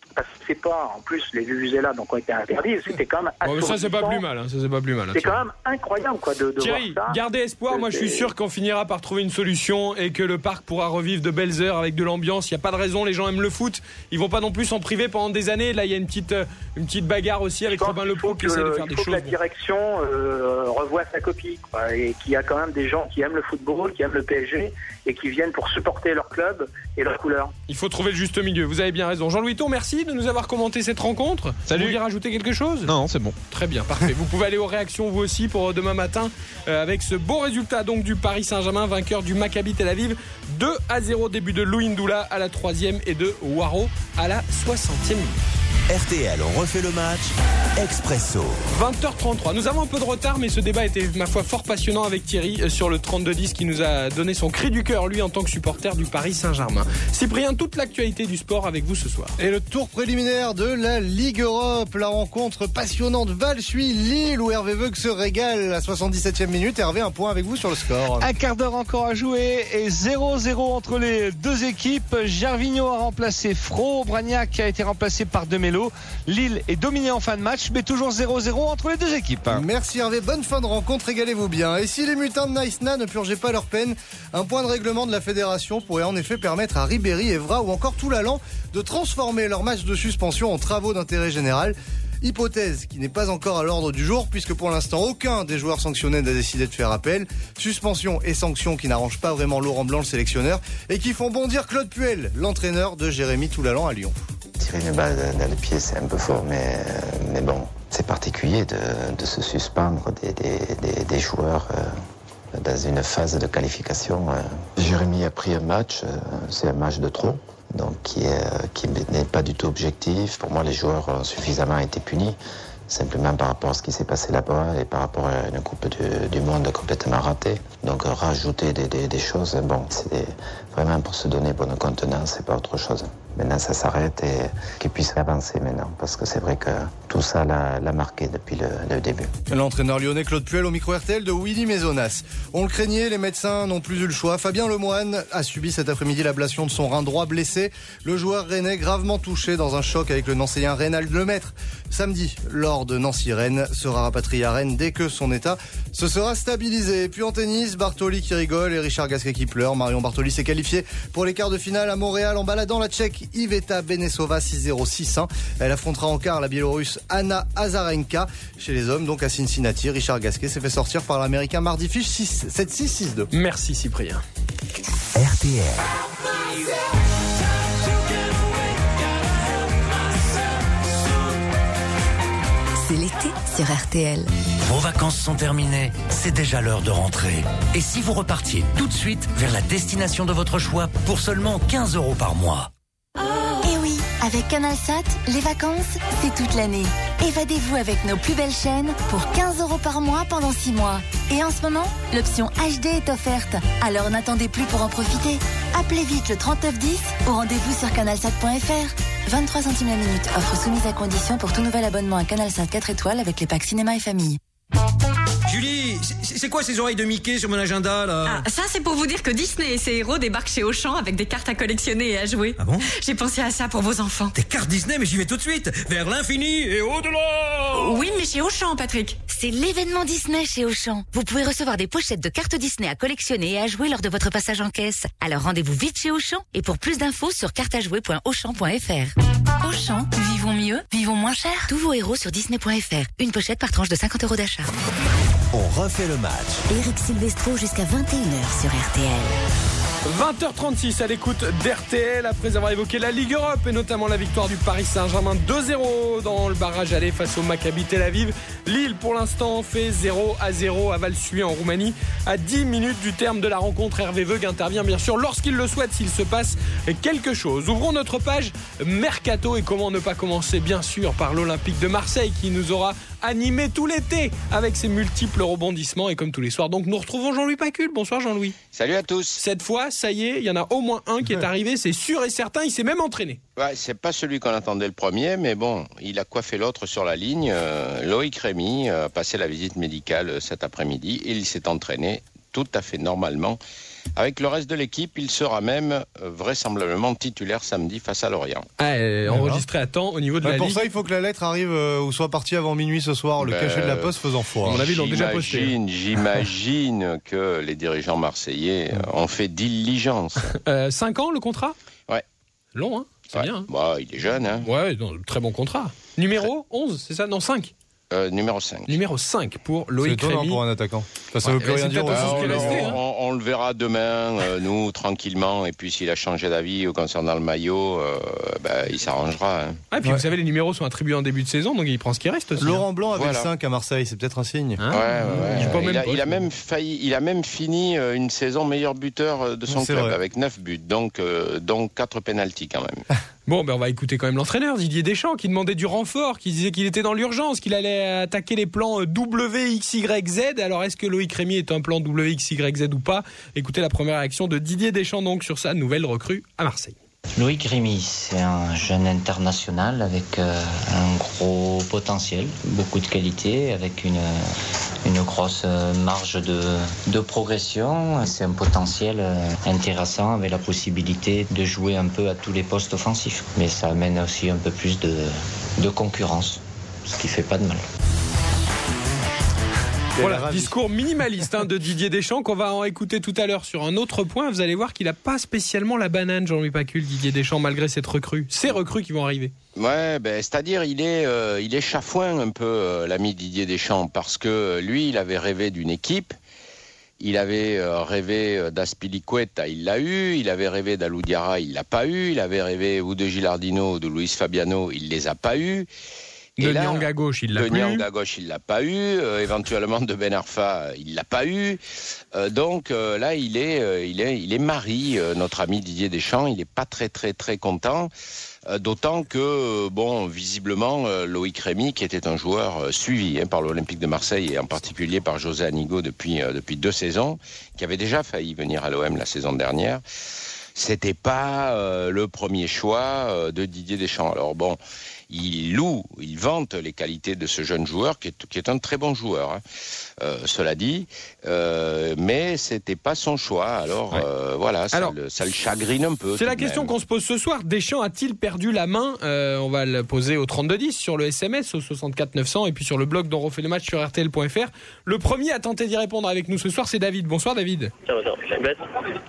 parce que c'est pas, en plus, les vuvuzelas donc ont été interdits, c'était quand même oh, ça c'est pas plus mal, hein, ça c'est pas plus mal. C'est quand même incroyable quoi de, de Thierry, voir ça. Gardez espoir, moi je suis sûr qu'on finira par trouver une solution et que le parc pourra revivre de belles heures avec de l'ambiance. Il y a pas de raison, les gens aiment le foot, ils vont pas non plus s'en priver pendant des années. Là il y a une petite une petite bagarre aussi avec Robin Lepau qui essaie de faire il des faut choses. Que la direction euh, revoie sa copie quoi, et qu'il y a quand même des gens qui aiment le football, qui aiment le P S G et qui viennent pour supporter leur club et leur couleur. Il faut trouver le juste milieu, vous avez bien raison. Jean-Louis Tour, merci de nous avoir commenté cette rencontre. Salut. Vous voulez rajouter quelque chose ? Non, c'est bon. Très bien, parfait. Vous pouvez aller aux réactions vous aussi pour demain matin euh, avec ce beau résultat donc du Paris Saint-Germain, vainqueur du Maccabi Tel Aviv, deux à zéro, début de Louindoula à la troisième et de Waro à la soixantième minute. R T L, on refait le match Expresso. vingt heures trente-trois. Nous avons un peu de retard, mais ce débat était, ma foi, fort passionnant avec Thierry sur le trente-deux dix qui nous a donné son cri du cœur, lui, en tant que supporter du Paris Saint-Germain. Cyprien, toute l'actualité du sport avec vous ce soir. Et le tour préliminaire de la Ligue Europe, la rencontre passionnante Val-Suit-Lille où Hervé Veug se régale à la soixante-dix-septième minute. Hervé, un point avec vous sur le score. Un quart d'heure encore à jouer et zéro zéro entre les deux équipes. Gervinho a remplacé Fro, Bragnac a été remplacé par Demelo. Lille est dominé en fin de match, mais toujours zéro zéro entre les deux équipes. Merci Hervé, bonne fin de rencontre, régalez-vous bien. Et si les mutins de Naïsna ne purgeaient pas leur peine, un point de règlement de la fédération pourrait en effet permettre à Ribéry, Evra ou encore Toulalan de transformer leur match de suspension en travaux d'intérêt général. Hypothèse qui n'est pas encore à l'ordre du jour puisque pour l'instant aucun des joueurs sanctionnés n'a décidé de faire appel. Suspension et sanctions qui n'arrangent pas vraiment Laurent Blanc, le sélectionneur, et qui font bondir Claude Puel, l'entraîneur de Jérémy Toulalan à Lyon. Tirer une balle dans le pied, c'est un peu fort, mais, mais bon, c'est particulier de, de se suspendre des, des, des, des joueurs euh, dans une phase de qualification. Euh. Jérémy a pris un match, euh, c'est un match de trop, donc qui, est, qui n'est pas du tout objectif. Pour moi, les joueurs ont suffisamment été punis, simplement par rapport à ce qui s'est passé là-bas et par rapport à une Coupe du, du Monde complètement ratée. Donc rajouter des, des, des choses, bon, c'est vraiment pour se donner bonne contenance, c'est pas autre chose. Maintenant, ça s'arrête et qu'ils puissent avancer maintenant, parce que c'est vrai que tout ça l'a, l'a marqué depuis le, le début. L'entraîneur lyonnais Claude Puel au micro R T L de Willy Maisonas. On le craignait, les médecins n'ont plus eu le choix. Fabien Lemoine a subi cet après-midi l'ablation de son rein droit blessé. Le joueur rennais gravement touché dans un choc avec le Nancéen Reynald Lemaître. Samedi, lors de Nancy-Rennes, sera rapatrié à Rennes dès que son état se sera stabilisé. Et puis en tennis, Bartoli qui rigole et Richard Gasquet qui pleure. Marion Bartoli s'est qualifiée pour les quarts de finale à Montréal en baladant la Tchèque Iveta Benesova six zéro six un. Elle affrontera en quart la Biélorusse Anna Azarenka. Chez les hommes, donc à Cincinnati, Richard Gasquet s'est fait sortir par l'Américain Mardy Fish sept six six deux. Merci Cyprien. R T L. C'est l'été sur R T L. Vos vacances sont terminées, c'est déjà l'heure de rentrer. Et si vous repartiez tout de suite vers la destination de votre choix pour seulement quinze euros par mois? Et oui, avec CanalSat, les vacances, c'est toute l'année. Évadez-vous avec nos plus belles chaînes pour quinze euros par mois pendant six mois. Et en ce moment, l'option H D est offerte. Alors n'attendez plus pour en profiter. Appelez vite le trente-neuf dix ou rendez-vous sur canalsat point f r. vingt-trois centimes la minute, offre soumise à condition pour tout nouvel abonnement à CanalSat quatre étoiles avec les packs cinéma et famille. Julie, c'est quoi ces oreilles de Mickey sur mon agenda là? Ah, ça c'est pour vous dire que Disney et ses héros débarquent chez Auchan avec des cartes à collectionner et à jouer. Ah bon? J'ai pensé à ça pour vos enfants. Des cartes Disney, mais j'y vais tout de suite, vers l'infini et au-delà. Oui, mais chez Auchan, Patrick. C'est l'événement Disney chez Auchan. Vous pouvez recevoir des pochettes de cartes Disney à collectionner et à jouer lors de votre passage en caisse. Alors rendez-vous vite chez Auchan et pour plus d'infos sur carte à jouer point auchan point f r. Auchan, vivons mieux, vivons moins cher. Tous vos héros sur disney point f r. Une pochette par tranche de cinquante euros d'achat. On refait le match. Éric Silvestro jusqu'à vingt et une heures sur R T L. vingt heures trente-six à l'écoute d'R T L après avoir évoqué la Ligue Europe et notamment la victoire du Paris Saint-Germain deux zéro dans le barrage aller face au Maccabi Tel Aviv. Lille pour l'instant fait zéro à zéro à Val-Suit en Roumanie. À dix minutes du terme de la rencontre, Hervé Veug intervient bien sûr lorsqu'il le souhaite s'il se passe quelque chose. Ouvrons notre page Mercato et comment ne pas commencer bien sûr par l'Olympique de Marseille qui nous aura animé tout l'été avec ses multiples rebondissements et comme tous les soirs. Donc nous retrouvons Jean-Louis Pacul. Bonsoir Jean-Louis. Salut à tous. Cette fois, ça y est, il y en a au moins un qui est arrivé, c'est sûr et certain, il s'est même entraîné. Ouais, c'est pas celui qu'on attendait le premier, mais bon, il a coiffé l'autre sur la ligne. Euh, Loïc Rémy a passé la visite médicale cet après-midi et il s'est entraîné tout à fait normalement Avec le reste de l'équipe, il sera même euh, vraisemblablement titulaire samedi face à Lorient. Ah, euh, enregistré à temps au niveau de bah la pour Ligue. ça, il faut que la lettre arrive euh, ou soit partie avant minuit ce soir, le Ben, cachet de la poste faisant foi. À mon avis, ils l'ont déjà posté. J'imagine, j'imagine que les dirigeants marseillais euh, ont fait diligence. Euh, cinq ans le contrat ? Ouais. Long, hein ? C'est Ouais. bien. Hein. Bah, il est jeune, hein. Ouais, non, très bon contrat. Numéro onze, c'est ça ? Non, cinq. Euh, numéro cinq. Numéro cinq pour C'est Loïc étonnant Rémy. pour un attaquant. Enfin, ça Ouais, veut plus mais rien c'est dire. peut-être aux- aussi ce qui est on, resté, hein. on- on le verra demain, euh, nous, tranquillement. Et puis, s'il a changé d'avis concernant le maillot, euh, bah, il s'arrangera. Hein. Ah, et puis vous savez, les numéros sont attribués en début de saison, donc il prend ce qui reste aussi. Laurent Blanc avait Voilà. le cinq à Marseille, c'est peut-être un signe. Hein Ouais, ouais, ouais. Je sais pas il, même a, pas, il a je- même failli, il a même fini euh, une saison meilleur buteur euh, de son C'est club vrai. avec neuf buts, donc euh, donc quatre pénaltys quand même. Bon, ben on va écouter quand même l'entraîneur, Didier Deschamps, qui demandait du renfort, qui disait qu'il était dans l'urgence, qu'il allait attaquer les plans W X Y Z. Alors, est-ce que Loïc Rémy est un plan W X Y Z ou pas ? Écoutez la première réaction de Didier Deschamps donc sur sa nouvelle recrue à Marseille. Loïc Rémy, c'est un jeune international avec euh, un gros potentiel, beaucoup de qualité, avec une, une grosse euh, marge de, de progression. C'est un potentiel euh, intéressant avec la possibilité de jouer un peu à tous les postes offensifs. Mais ça amène aussi un peu plus de, de concurrence, ce qui fait pas de mal. Voilà, discours minimaliste hein, de Didier Deschamps qu'on va en écouter tout à l'heure sur un autre point. Vous allez voir qu'il n'a pas spécialement la banane, Jean-Louis Pacul, Didier Deschamps, malgré cette recrue. Ces recrues qui vont arriver. Ouais, ben, c'est-à-dire il est, euh, il est chafouin un peu, euh, l'ami Didier Deschamps, parce que lui, il avait rêvé d'une équipe. Il avait euh, rêvé euh, d'Aspilicueta, il l'a eu. Il avait rêvé d'Alou Diarra, il l'a pas eu. Il avait rêvé ou de Gilardino ou de Luis Fabiano, il les a pas eu. De Niang à gauche, il l'a de plus. Niang à gauche, il l'a pas eu. Euh, éventuellement de Ben Arfa, il l'a pas eu. Euh, donc euh, là, il est, euh, il est, il est mari, euh, notre ami Didier Deschamps. Il est pas très, très, très content. Euh, d'autant que, euh, bon, visiblement, euh, Loïc Rémy, qui était un joueur euh, suivi hein, par l'Olympique de Marseille et en particulier par José Anigo depuis euh, depuis deux saisons, qui avait déjà failli venir à l'O M la saison dernière. C'était pas euh, le premier choix euh, de Didier Deschamps. Alors bon, il loue, il vante les qualités de ce jeune joueur qui est, qui est un très bon joueur. Hein. Euh, cela dit, euh, mais c'était pas son choix. Alors Ouais. euh, voilà, ça, Alors, le, ça le chagrine un peu. C'est la tout de question même. qu'on se pose ce soir. Deschamps a-t-il perdu la main Euh, On va le poser au trente-deux dix sur le S M S au soixante-quatre neuf cents et puis sur le blog dont refait le match sur R T L point F R. Le premier à tenter d'y répondre avec nous ce soir, c'est David. Bonsoir David. David ?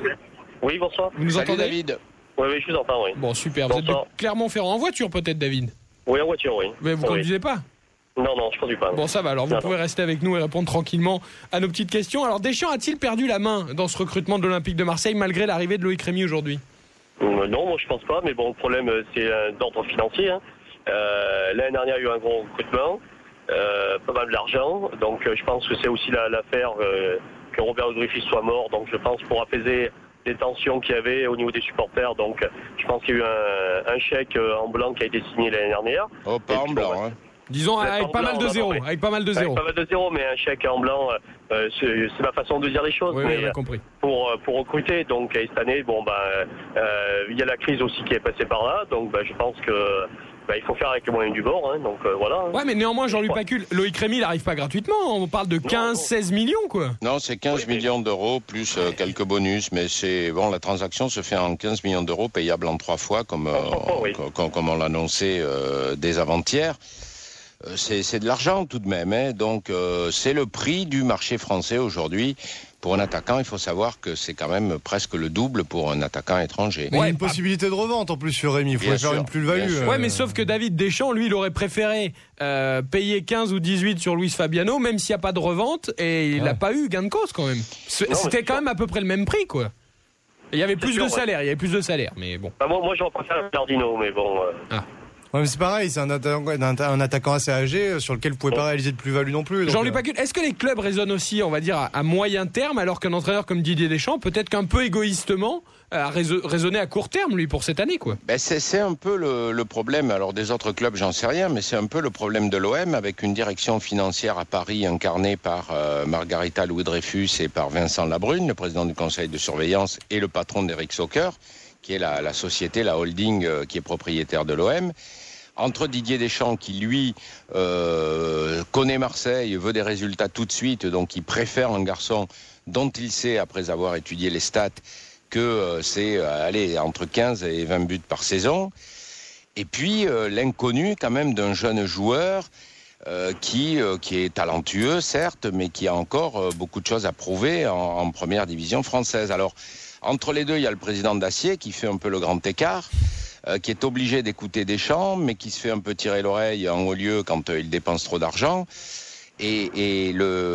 Oui, bonsoir. Vous nous Salut, entendez David. Oui, oui, je vous entends, oui. Bon, super. Vous êtes de Bonsoir. Clermont-Ferrand en voiture peut-être, David ? Oui, en voiture, oui. Mais vous Oui. conduisez pas ? Non, non, je conduis pas. Bon, ça va, alors vous Non, pouvez non. rester avec nous et répondre tranquillement à nos petites questions. Alors, Deschamps a-t-il perdu la main dans ce recrutement de l'Olympique de Marseille malgré l'arrivée de Loïc Rémy aujourd'hui ? Euh, non, moi je pense pas, mais bon, le problème euh, c'est euh, d'ordre financier. Hein. Euh, l'année dernière, il y a eu un gros recrutement, euh, pas mal d'argent, donc euh, je pense que c'est aussi la- l'affaire euh, que Robert Udrifis soit mort, donc je pense pour apaiser les tensions qu'il y avait au niveau des supporters, donc je pense qu'il y a eu un, un chèque euh, en blanc qui a été signé l'année dernière. Oh, pas en blanc, hein. Disons Peut-être avec en pas blanc, mal de non, zéros. non, mais- Avec pas mal de Avec zéros. pas mal de zéros, mais un chèque en blanc, euh, c'est c'est ma façon de dire les choses. Oui, mais, oui, on a compris. Pour, euh, pour recruter, donc et cette année, bon, ben, euh, il y a la crise aussi qui est passée par là, donc ben, je pense que ben, il faut faire avec les moyens du bord, hein, donc euh, voilà. hein. Ouais, mais néanmoins, Jean-Louis Pacul, Loïc Rémy, il n'arrive pas gratuitement. On parle de quinze seize millions, quoi. Non, c'est quinze millions d'euros plus euh, quelques bonus, mais c'est bon. La transaction se fait en quinze millions d'euros, payable en trois fois, comme euh, comme, comme on l'annonçait euh, dès avant-hier. Euh, C'est, c'est de l'argent tout de même, hein. Donc euh, c'est le prix du marché français aujourd'hui. Pour un attaquant, il faut savoir que c'est quand même presque le double pour un attaquant étranger. Mais il y a une possibilité de revente en plus sur Rémy. Il faut Bien faire sûr, une plus-value. bien sûr. euh. Ouais, mais sauf que David Deschamps, lui, il aurait préféré euh, payer quinze ou dix-huit sur Luis Fabiano, même s'il n'y a pas de revente, et il n'a Ouais. pas eu gain de cause quand même. C'est- Non, mais C'était c'est quand même à peu près le même prix, quoi. Et il y avait plus sûr, de ouais. salaire, il y avait plus de salaire, mais bon. Ben, moi, moi, j'aurais préféré Cardino, mais bon. euh, Ouais, mais c'est pareil, c'est un, attaquant- un, un attaquant assez âgé euh, sur lequel vous pouvez pas réaliser de plus-value non plus. donc, Jean-Louis euh, Pacul, est-ce que les clubs raisonnent aussi, on va dire, à, à moyen terme, alors qu'un entraîneur comme Didier Deschamps, peut-être qu'un peu égoïstement, a raison- raisonné à court terme, lui, pour cette année, quoi. Ben c'est, c'est un peu le, le problème. Alors des autres clubs, j'en sais rien, mais c'est un peu le problème de l'O M avec une direction financière à Paris incarnée par euh, Margarita Louis-Dreyfus et par Vincent Labrune, le président du conseil de surveillance et le patron d'Eric Soccer, qui est la, la société, la holding euh, qui est propriétaire de l'O M. Entre Didier Deschamps, qui lui euh, connaît Marseille, veut des résultats tout de suite, donc il préfère un garçon dont il sait, après avoir étudié les stats, que euh, c'est euh, allez, entre quinze et vingt buts par saison. Et puis euh, l'inconnu quand même d'un jeune joueur euh, qui, euh, qui est talentueux, certes, mais qui a encore euh, beaucoup de choses à prouver en, en première division française. Alors, entre les deux, il y a le président d'Acier qui fait un peu le grand écart, euh, qui est obligé d'écouter Deschamps, mais qui se fait un peu tirer l'oreille en haut lieu quand euh, il dépense trop d'argent. Et, et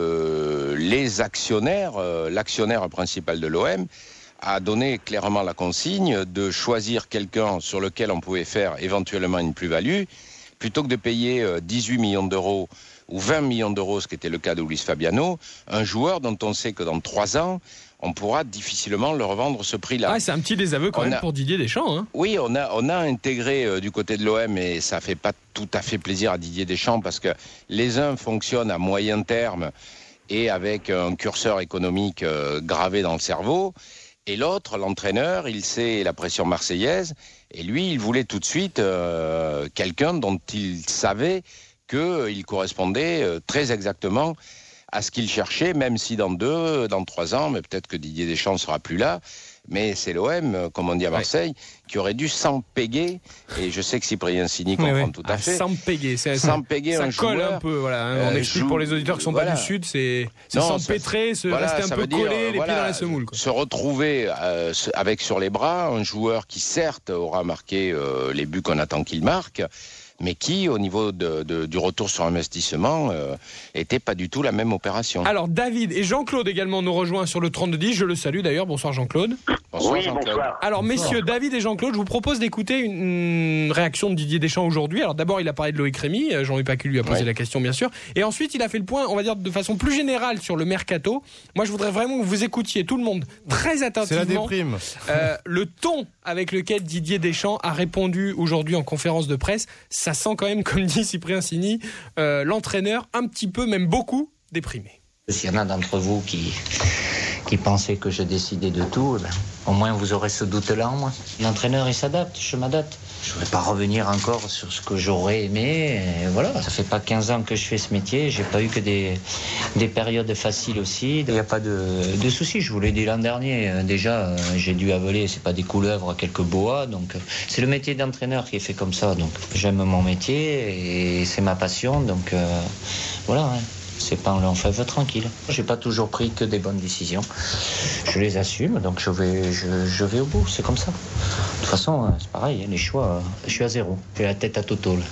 le, les actionnaires, euh, l'actionnaire principal de l'O M, a donné clairement la consigne de choisir quelqu'un sur lequel on pouvait faire éventuellement une plus-value, plutôt que de payer dix-huit millions d'euros ou vingt millions d'euros, ce qui était le cas de Luis Fabiano, un joueur dont on sait que dans trois ans, on pourra difficilement le revendre ce prix-là. Ah, c'est un petit désaveu quand on même a... pour Didier Deschamps. Hein. Oui, on a, on a intégré euh, du côté de l'O M, et ça fait pas tout à fait plaisir à Didier Deschamps, parce que les uns fonctionnent à moyen terme et avec un curseur économique euh, gravé dans le cerveau, et l'autre, l'entraîneur, il sait la pression marseillaise, et lui, il voulait tout de suite euh, quelqu'un dont il savait qu'il correspondait euh, très exactement à ce qu'il cherchait, même si dans deux, dans trois ans, mais peut-être que Didier Deschamps ne sera plus là, mais c'est l'O M, comme on dit à Marseille, ouais. qui aurait dû s'empéguer, et je sais que Cyprien Sini comprend oui, oui. tout à ah, fait. S'empéguer, c'est s'empéguer ça un colle joueur, un peu, voilà. Euh, on explique joue, pour les auditeurs qui ne sont voilà. pas du Sud, c'est, c'est non, s'empêtrer, se voilà, rester un peu collé, dire, les voilà, pieds dans la semoule. Quoi. Se retrouver euh, avec sur les bras un joueur qui certes aura marqué euh, les buts qu'on attend qu'il marque, mais qui, au niveau de, de, du retour sur investissement, euh, était pas du tout la même opération. Alors, David et Jean-Claude également nous rejoignent sur le trente-deux dix. Je le salue d'ailleurs. Bonsoir Jean-Claude. Bonsoir oui, Jean-Claude. Bonsoir. Alors, messieurs, bonsoir. David et Jean-Claude, je vous propose d'écouter une, une réaction de Didier Deschamps aujourd'hui. Alors, d'abord, il a parlé de Loïc Rémy. Jean-Louis Pacu lui a posé oui. la question, bien sûr. Et ensuite, il a fait le point, on va dire, de façon plus générale sur le mercato. Moi, je voudrais vraiment que vous écoutiez, tout le monde, très attentivement. C'est la déprime. Euh, le ton avec lequel Didier Deschamps a répondu aujourd'hui en conférence de presse, ça sent quand même, comme dit Cyprien Sini, euh, l'entraîneur un petit peu, même beaucoup, déprimé. S'il y en a d'entre vous qui, qui pensaient que je décidais de tout, ben, au moins vous aurez ce doute-là en moi. L'entraîneur, il s'adapte, je m'adapte. Je ne vais pas revenir encore sur ce que j'aurais aimé. Et voilà, ça fait pas quinze ans que je fais ce métier. J'ai pas eu que des, des périodes faciles aussi. Il n'y a pas de, de soucis. Je vous l'ai dit l'an dernier. Déjà, j'ai dû avaler, c'est pas des couleuvres, quelques boas. Donc, c'est le métier d'entraîneur qui est fait comme ça. Donc, j'aime mon métier et c'est ma passion. Donc, euh, voilà. Hein. C'est pas un long fleuve tranquille. J'ai pas toujours pris que des bonnes décisions. Je les assume, donc je vais, je, je vais au bout. C'est comme ça. De toute façon, c'est pareil. Les choix, je suis à zéro. J'ai la tête à Toto. Là.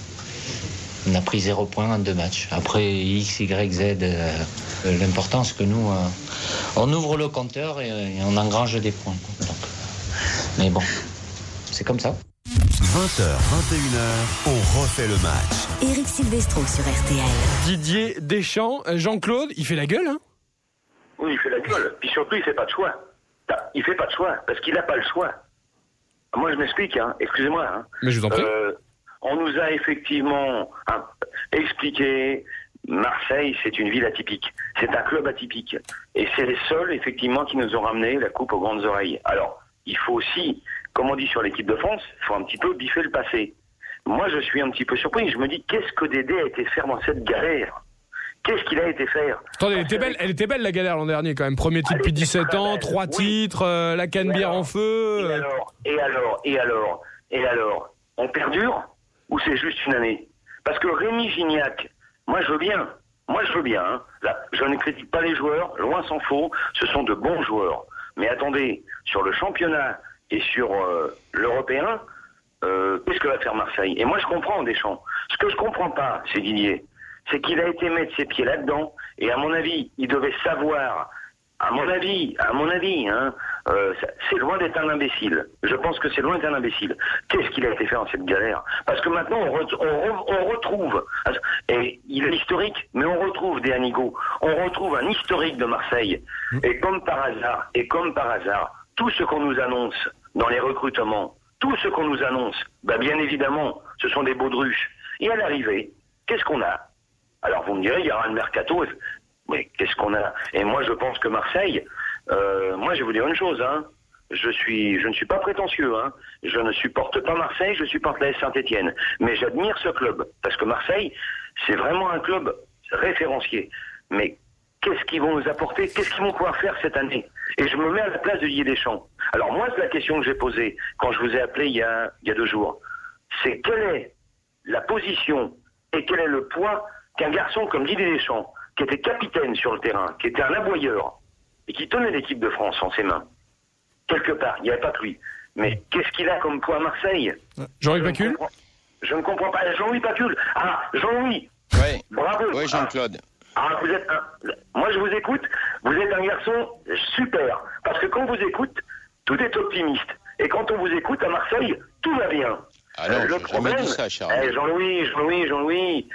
On a pris zéro point en deux matchs. Après X, Y, Z, euh, l'important c'est que nous, euh, on ouvre le compteur et, et on engrange des points. Donc, mais bon, c'est comme ça. vingt heures, vingt et une heures, on refait le match. Éric Silvestro sur R T L. Didier Deschamps, Jean-Claude, il fait la gueule, hein? Oui, il fait la gueule. Puis surtout, il fait pas de choix. Il fait pas de choix, parce qu'il n'a pas le choix. Moi, je m'explique, hein. Excusez-moi. Hein. Mais je vous en prie. Euh, on nous a effectivement hein, expliqué, Marseille, c'est une ville atypique. C'est un club atypique. Et c'est les seuls, effectivement, qui nous ont ramené la coupe aux grandes oreilles. Alors, il faut aussi, comme on dit sur l'équipe de France, il faut un petit peu biffer le passé. Moi, je suis un petit peu surpris. Je me dis, qu'est-ce que Dédé a été faire dans cette galère? Qu'est-ce qu'il a été faire? Attendez, elle était belle, elle était belle la galère l'an dernier quand même. Premier titre depuis dix-sept ans, trois oui. titres, euh, la Canebière en feu. Et alors, et alors, et alors, et alors, on perdure ou c'est juste une année? Parce que Rémi Gignac, moi je veux bien, moi je veux bien. Hein. Là, je ne critique pas les joueurs, loin s'en faut. Ce sont de bons joueurs. Mais attendez, sur le championnat et sur euh, l'européen. Euh, qu'est-ce que va faire Marseille? Et moi je comprends Deschamps. Ce que je comprends pas, c'est Didier, c'est qu'il a été mettre ses pieds là-dedans, et à mon avis, il devait savoir, à mon avis, à mon avis, hein, euh, c'est loin d'être un imbécile. Je pense que c'est loin d'être un imbécile. Qu'est-ce qu'il a été faire dans cette galère? Parce que maintenant on, re, on, on retrouve, et il est historique, mais on retrouve des Anigo, on retrouve un historique de Marseille, et comme par hasard, et comme par hasard, tout ce qu'on nous annonce dans les recrutements, tout ce qu'on nous annonce, bah bien évidemment, ce sont des baudruches. Et à l'arrivée, qu'est-ce qu'on a? Alors vous me direz, il y aura le mercato, mais qu'est-ce qu'on a? Et moi je pense que Marseille, euh, moi je vais vous dire une chose, hein, je suis, je ne suis pas prétentieux, hein, je ne supporte pas Marseille, je supporte la Saint-Étienne, mais j'admire ce club, parce que Marseille, c'est vraiment un club référencié. Mais qu'est-ce qu'ils vont nous apporter, qu'est-ce qu'ils vont pouvoir faire cette année. Et je me mets à la place de Didier Deschamps. Alors moi, c'est la question que j'ai posée quand je vous ai appelé il y a, il y a deux jours. C'est quelle est la position et quel est le poids qu'un garçon comme Didier Deschamps, qui était capitaine sur le terrain, qui était un aboyeur, et qui tenait l'équipe de France en ses mains. Quelque part, il n'y avait pas que lui. Mais qu'est-ce qu'il a comme poids à Marseille? Jean-Louis Pacul? Je ne comprends pas. Jean-Louis Pacul. Ah, Jean-Louis. Oui. Bravo. Oui, Jean-Claude. Ah, vous êtes un... Moi, je vous écoute. Vous êtes un garçon super. Parce que quand on vous écoute, tout est optimiste. Et quand on vous écoute à Marseille, tout va bien. Ah non, euh, le problème, jamais dit ça, Charles. Eh, Jean-Louis, Jean-Louis, Jean-Louis.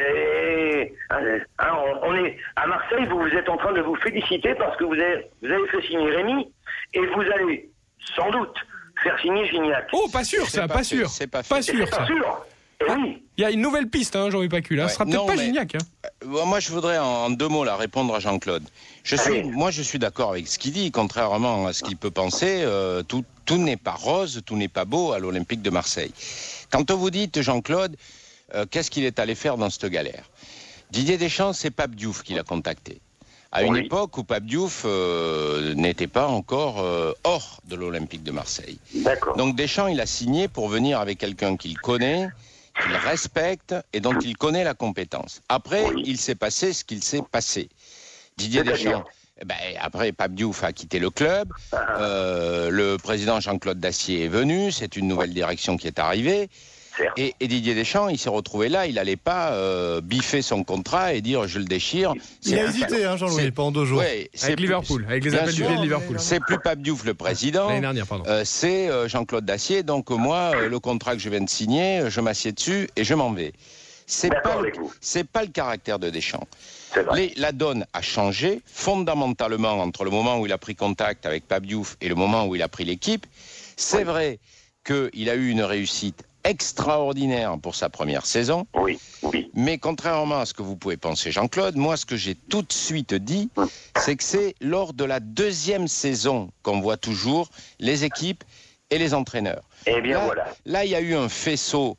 Eh, euh, hein, on, on est à Marseille. Vous, vous êtes en train de vous féliciter parce que vous avez, vous avez fait signer Rémi et vous allez sans doute faire signer Gignac. Oh, pas sûr, ça, pas, pas sûr. C'est pas, pas sûr, c'est ça. Pas sûr. Ah, oui. Il y a une nouvelle piste, hein, Jean-Louis Pacul. Hein. Ouais. Ce sera peut-être non, pas mais, Gignac. Hein. Euh, moi, je voudrais en, en deux mots là répondre à Jean-Claude. Je suis, moi, je suis d'accord avec ce qu'il dit. Contrairement à ce qu'il peut penser, euh, tout, tout n'est pas rose, tout n'est pas beau à l'Olympique de Marseille. Quand vous dites, Jean-Claude, euh, qu'est-ce qu'il est allé faire dans cette galère? Didier Deschamps, c'est Pape Diouf qui l'a contacté. À une oui. époque où Pape Diouf euh, n'était pas encore euh, hors de l'Olympique de Marseille. D'accord. Donc Deschamps, il a signé pour venir avec quelqu'un qu'il connaît, qu'il respecte et dont il connaît la compétence. Après, oui. il s'est passé ce qu'il s'est passé. Didier Deschamps, eh ben, après Pape Diouf a quitté le club, euh, le président Jean-Claude Dacier est venu, c'est une nouvelle direction qui est arrivée. Et, et Didier Deschamps, il s'est retrouvé là, il n'allait pas euh, biffer son contrat et dire je le déchire. Il a hésité, hein, Jean-Louis, pendant deux jours. Ouais, avec plus, Liverpool, avec les appels du pied de Liverpool. C'est plus Pape Diouf le président, l'année dernière, pardon. Euh, c'est euh, Jean-Claude Dacier. Donc moi, euh, le contrat que je viens de signer, je m'assieds dessus et je m'en vais. C'est pas, c'est pas le caractère de Deschamps. Les, la donne a changé fondamentalement entre le moment où il a pris contact avec Pape Diouf et le moment où il a pris l'équipe. C'est oui. vrai qu'il a eu une réussite extraordinaire pour sa première saison. Oui, oui. Mais contrairement à ce que vous pouvez penser, Jean-Claude, moi, ce que j'ai tout de suite dit, c'est que c'est lors de la deuxième saison qu'on voit toujours les équipes et les entraîneurs. Eh bien, là, voilà. Là, il y a eu un faisceau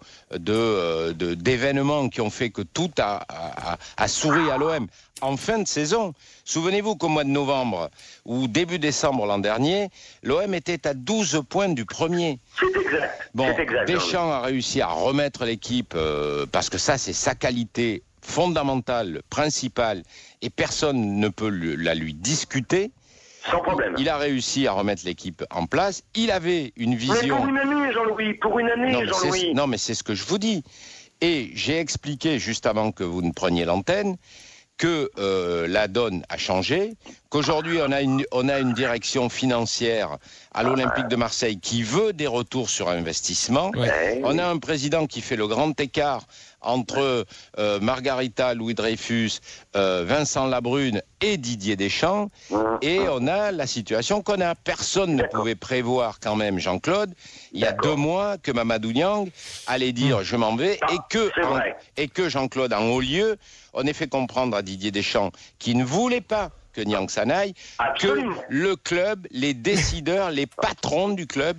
de, de, d'événements qui ont fait que tout a, a, a souri à l'O M. En fin de saison, souvenez-vous qu'au mois de novembre ou début décembre l'an dernier, l'O M était à douze points du premier. C'est exact. Bon, c'est exact, Deschamps a réussi à remettre l'équipe euh, parce que ça, c'est sa qualité fondamentale, principale, et personne ne peut le, la lui discuter. Sans problème. Il a réussi à remettre l'équipe en place. Il avait une vision... Mais pour une année, Jean-Louis, pour une année, non, Jean-Louis. Non, mais c'est ce que je vous dis. Et j'ai expliqué, juste avant que vous ne preniez l'antenne, que euh, la donne a changé, qu'aujourd'hui on a une, on a une direction financière à l'Olympique de Marseille qui veut des retours sur investissement. Ouais. On a un président qui fait le grand écart entre euh, Margarita Louis-Dreyfus, euh, Vincent Labrune et Didier Deschamps. Et on a la situation qu'on a. Personne ne pouvait prévoir quand même, Jean-Claude, il y a deux mois, que Mamadou Niang allait dire je m'en vais et que, en, et que Jean-Claude, en haut lieu, on ait fait comprendre à Didier Deschamps qui ne voulait pas que Niang s'en aille, que le club, les décideurs, les patrons du club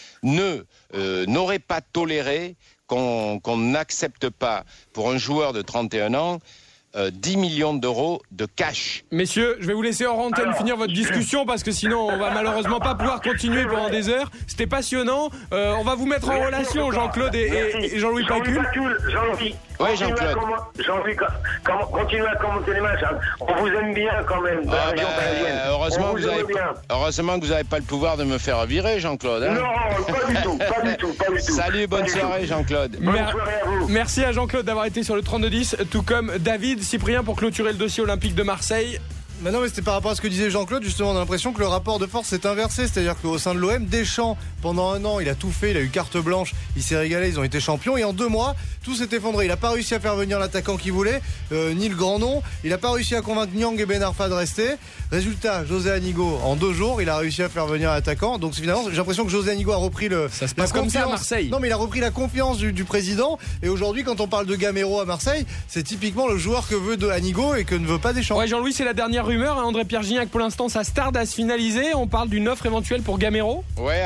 ne euh, n'auraient pas toléré qu'on qu'on n'accepte pas pour un joueur de trente et un ans euh, dix millions d'euros de cash. Messieurs, je vais vous laisser hors antenne Alors, finir votre discussion parce que sinon on va malheureusement pas pouvoir continuer pendant des heures. C'était passionnant. Euh, on va vous mettre en relation, Jean-Claude et, et, et Jean-Louis Pacul. Jean-Louis. Oui, Jean-Claude. Jean-Louis, continuez à commenter les matchs. On vous aime bien quand même de la ah région ben, parisienne. Heureusement, vous vous avez, heureusement que vous n'avez pas le pouvoir de me faire virer, Jean-Claude. Hein non, pas du tout, pas du tout, pas du tout. Salut, bonne soirée, Jean-Claude. Bonne Mer- soirée à vous. Merci à Jean-Claude d'avoir été sur le trente-deux dix, tout comme David, Cyprien pour clôturer le dossier olympique de Marseille. Mais non, mais c'était par rapport à ce que disait Jean-Claude. Justement, on a l'impression que le rapport de force s'est inversé. C'est-à-dire qu'au sein de l'O M, Deschamps, pendant un an, il a tout fait, il a eu carte blanche, il s'est régalé, ils ont été champions. Et en deux mois, tout s'est effondré. Il n'a pas réussi à faire venir l'attaquant qu'il voulait, euh, ni le grand nom. Il n'a pas réussi à convaincre Niang et Ben Arfa de rester. Résultat, José Anigo, en deux jours, il a réussi à faire venir l'attaquant. Donc finalement, j'ai l'impression que José Anigo a repris le. Ça se passe comme ça à Marseille. Non, mais il a repris la confiance du, du président. Et aujourd'hui, quand on parle de Gamero à Marseille, c'est typiquement le joueur que veut de Anigo et que ne veut pas Deschamps. Ouais, Jean-Louis, c'est la dernière rumeur. Hein, André Pierre Gignac, pour l'instant, ça se tarde à se finaliser. On parle d'une offre éventuelle pour Gamero. Ouais, alors. Euh...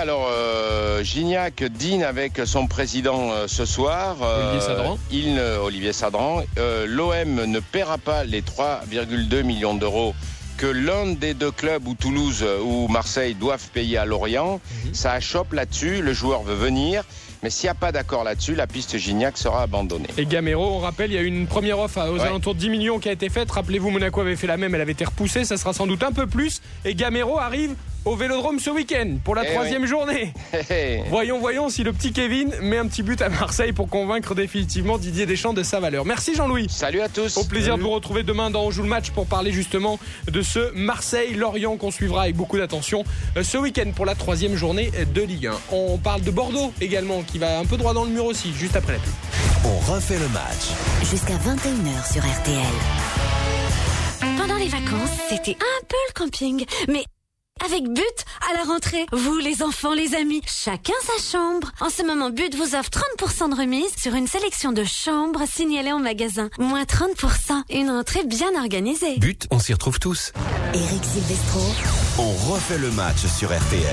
euh, Gignac dîne avec son président euh, ce soir. Euh, Olivier Sadran. Il ne, Olivier Sadran. Euh, L'O M ne paiera pas les trois virgule deux millions d'euros que l'un des deux clubs, ou Toulouse ou Marseille, doivent payer à Lorient. Mmh. Ça achoppe là-dessus, le joueur veut venir. Mais s'il n'y a pas d'accord là-dessus, la piste Gignac sera abandonnée. Et Gamero, on rappelle, il y a eu une première offre aux ouais. alentours de dix millions qui a été faite. Rappelez-vous, Monaco avait fait la même, elle avait été repoussée. Ça sera sans doute un peu plus. Et Gamero arrive au Vélodrome ce week-end pour la eh troisième oui. journée. voyons, voyons si le petit Kevin met un petit but à Marseille pour convaincre définitivement Didier Deschamps de sa valeur. Merci Jean-Louis. Salut à tous. Au plaisir Salut. de vous retrouver demain dans On joue le match pour parler justement de ce Marseille-Lorient qu'on suivra avec beaucoup d'attention ce week-end pour la troisième journée de Ligue un. On parle de Bordeaux également qui va un peu droit dans le mur aussi, juste après la pub. On refait le match. Jusqu'à vingt et une heures sur R T L. Pendant les vacances, c'était un peu le camping, mais avec But, à la rentrée, vous les enfants, les amis, chacun sa chambre. En ce moment, But vous offre trente pour cent de remise sur une sélection de chambres signalées en magasin. Moins trente pour cent, une rentrée bien organisée. But, on s'y retrouve tous. Eric Silvestro. On refait le match sur R T L.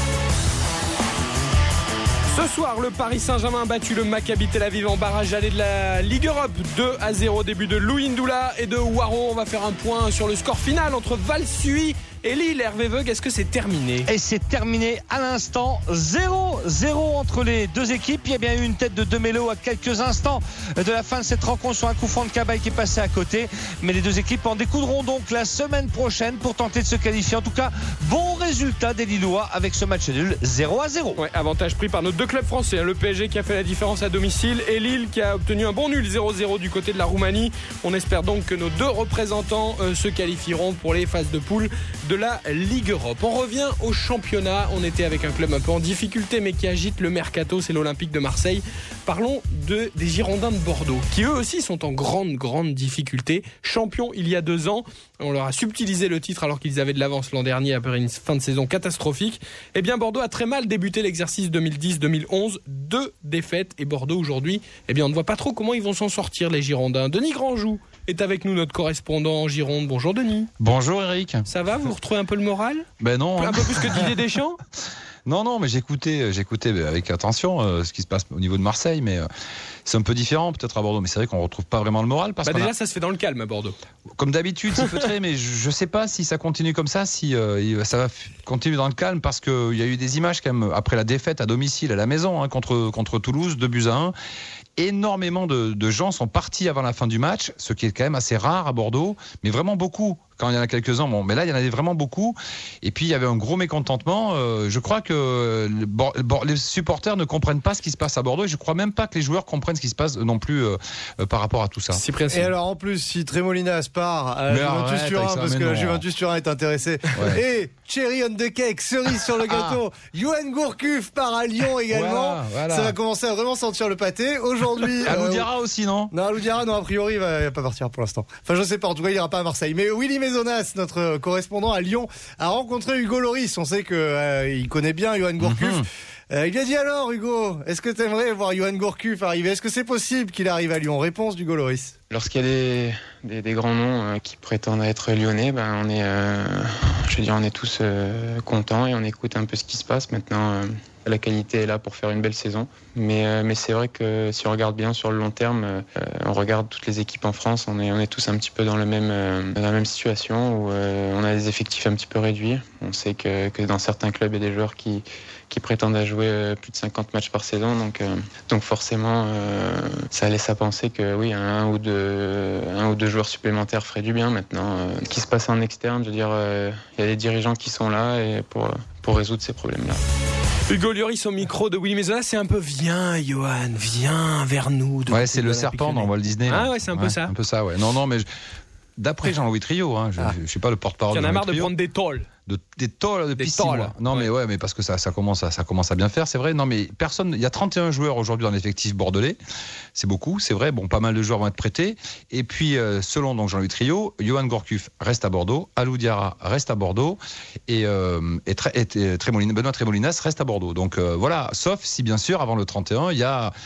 Ce soir, le Paris Saint-Germain a battu le Maccabi Tel Aviv en barrage aller de la Ligue Europe. deux à zéro, début de Louis Ndoula et de Waro. On va faire un point sur le score final entre Val-Suy et Lille. Hervé Veug, est-ce que c'est terminé ? Et c'est terminé à l'instant. zéro zéro entre les deux équipes. Il y a bien eu une tête de Demelo à quelques instants de la fin de cette rencontre sur un coup franc de Cabaye qui est passé à côté. Mais les deux équipes en découdront donc la semaine prochaine pour tenter de se qualifier. En tout cas, bon résultat des Lillois avec ce match nul zéro à zéro. Ouais, avantage pris par nos deux clubs français. Le P S G qui a fait la différence à domicile et Lille qui a obtenu un bon nul zéro zéro du côté de la Roumanie. On espère donc que nos deux représentants euh, se qualifieront pour les phases de poule de la Ligue Europe. On revient au championnat. On était avec un club un peu en difficulté mais qui agite le mercato, c'est l'Olympique de Marseille. Parlons de, des Girondins de Bordeaux qui eux aussi sont en grande grande difficulté. Champions il y a deux ans, on leur a subtilisé le titre alors qu'ils avaient de l'avance l'an dernier après une fin de saison catastrophique. Eh bien Bordeaux a très mal débuté l'exercice deux mille dix deux mille onze, deux défaites et Bordeaux aujourd'hui, eh bien on ne voit pas trop comment ils vont s'en sortir les Girondins. Denis Grandjou est avec nous, notre correspondant en Gironde. Bonjour Denis. Bonjour Eric. Ça va, vous retrouvez un peu le moral ? Ben non. Un peu plus que Didier Deschamps ? Non, non, mais j'écoutais, j'écoutais avec attention euh, ce qui se passe au niveau de Marseille, mais euh, c'est un peu différent peut-être à Bordeaux. Mais c'est vrai qu'on ne retrouve pas vraiment le moral. Parce bah déjà, a... ça se fait dans le calme à Bordeaux. Comme d'habitude, c'est feutré, mais je ne sais pas si ça continue comme ça, si euh, ça va continuer dans le calme, parce qu'il y a eu des images quand même après la défaite à domicile à la maison hein, contre, contre Toulouse, deux buts à un. Énormément de, de gens sont partis avant la fin du match, ce qui est quand même assez rare à Bordeaux, mais vraiment beaucoup. Quand il y en a quelques-uns, bon, mais là il y en avait vraiment beaucoup. Et puis il y avait un gros mécontentement. Euh, je crois que le, les supporters ne comprennent pas ce qui se passe à Bordeaux. Et je crois même pas que les joueurs comprennent ce qui se passe non plus euh, euh, par rapport à tout ça. Et alors en plus, si Tremolinas part à la Juventus Turin, parce que la Juventus Turin est intéressé, ouais. Et cherry on the cake, cerise sur le gâteau, ah. Yoann Gourcuff part à Lyon également. Voilà, voilà. Ça va commencer à vraiment sentir le pâté. Aujourd'hui, à Loudiara euh, aussi, non Non, à Loudiara, non, a priori, il va, il va pas partir pour l'instant. Enfin, je sais pas. En tout cas, il ira pas à Marseille. Mais Willy Maisonas, notre correspondant à Lyon, a rencontré Hugo Loris. On sait que euh, il connaît bien Yoann Gourcuff. Mm-hmm. Euh, il lui a dit alors, Hugo, est-ce que tu aimerais voir Yoann Gourcuff arriver ? Est-ce que c'est possible qu'il arrive à Lyon ? Réponse d'Hugo Loris. Lorsqu'il y a des, des, des grands noms euh, qui prétendent être lyonnais, ben on est, euh, je veux dire, on est tous euh, contents et on écoute un peu ce qui se passe. Maintenant, euh, la qualité est là pour faire une belle saison. Mais, euh, mais c'est vrai que si on regarde bien sur le long terme, euh, on regarde toutes les équipes en France, on est, on est tous un petit peu dans, le même, euh, dans la même situation où euh, on a des effectifs un petit peu réduits. On sait que, que dans certains clubs, il y a des joueurs qui, qui prétendent à jouer euh, plus de cinquante matchs par saison. Donc, euh, donc forcément, euh, ça laisse à penser que oui, un ou deux, un ou deux joueurs supplémentaires feraient du bien maintenant. Euh, ce qui se passe en externe, je veux dire, euh, il y a des dirigeants qui sont là et pour, pour résoudre ces problèmes-là. Hugo Lloris au micro de Willy Maisonas, c'est un peu viens Yoann, viens vers nous. Ouais, c'est le serpent dans Walt Disney. Ah ouais, c'est un ouais, peu ça. Un peu ça, ouais. Non, non, mais je... d'après Jean-Louis Trio, hein, je, ah. je, je suis pas le porte-parole. Il y en a marre de prendre des tôles. De, des tôles depuis six mois. Non, ouais. mais ouais, mais parce que ça, ça commence à, ça commence à bien faire, c'est vrai. Non, mais personne. Il y a trente et un joueurs aujourd'hui dans l'effectif bordelais. C'est beaucoup, c'est vrai. Bon, pas mal de joueurs vont être prêtés. Et puis, euh, selon donc Jean-Louis Trio, Yoann Gourcuff reste à Bordeaux, Alou Diarra reste à Bordeaux, et, euh, et, et, et Trémolina, Benoît Tremolinas reste à Bordeaux. Donc euh, voilà, sauf si bien sûr avant le trente et un, il y a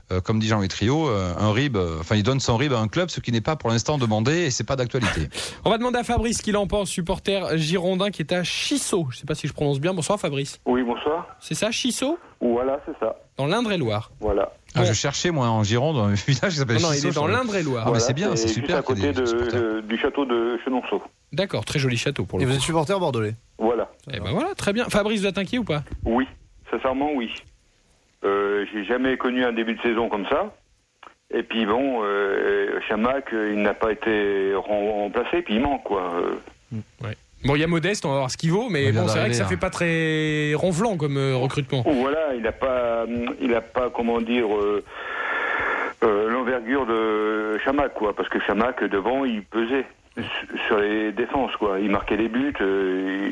euh, comme dit Jean-Louis Trio, euh, un R I B, euh, enfin il donne son R I B à un club, ce qui n'est pas pour l'instant demandé et c'est pas d'actualité. On va demander à Fabrice ce qu'il en pense, supporter girondin qui est à Chissot. Je sais pas si je prononce bien. Bonsoir Fabrice. Oui, bonsoir. C'est ça, Chissot ? Voilà, c'est ça. Dans l'Indre-et-Loire. Voilà. Ah, je cherchais moi en Gironde un village qui s'appelle Non, non, Chissot. il est dans l'Indre-et-Loire. Ah, mais c'est bien, c'est juste super. à côté de, de, du château de Chenonceau. D'accord, très joli château pour le Et coup. vous êtes supporter bordelais. Voilà. Eh ben voilà, très bien. Fabrice, vous êtes inquiet ou pas ? Oui, sincèrement, oui. Euh, j'ai jamais connu un début de saison comme ça. Et puis bon, euh, Chamac, il n'a pas été remplacé, puis il manque, quoi. Euh... Ouais. Bon, il y a Modeste, on va voir ce qu'il vaut, mais Il bon, vient c'est vrai que ça d'arriver, fait pas très ronflant comme euh, recrutement. Voilà, il n'a pas, il a pas, comment dire, euh, euh, l'envergure de Chamac, quoi. Parce que Chamac, devant, il pesait sur les défenses, quoi. Il marquait des buts, euh,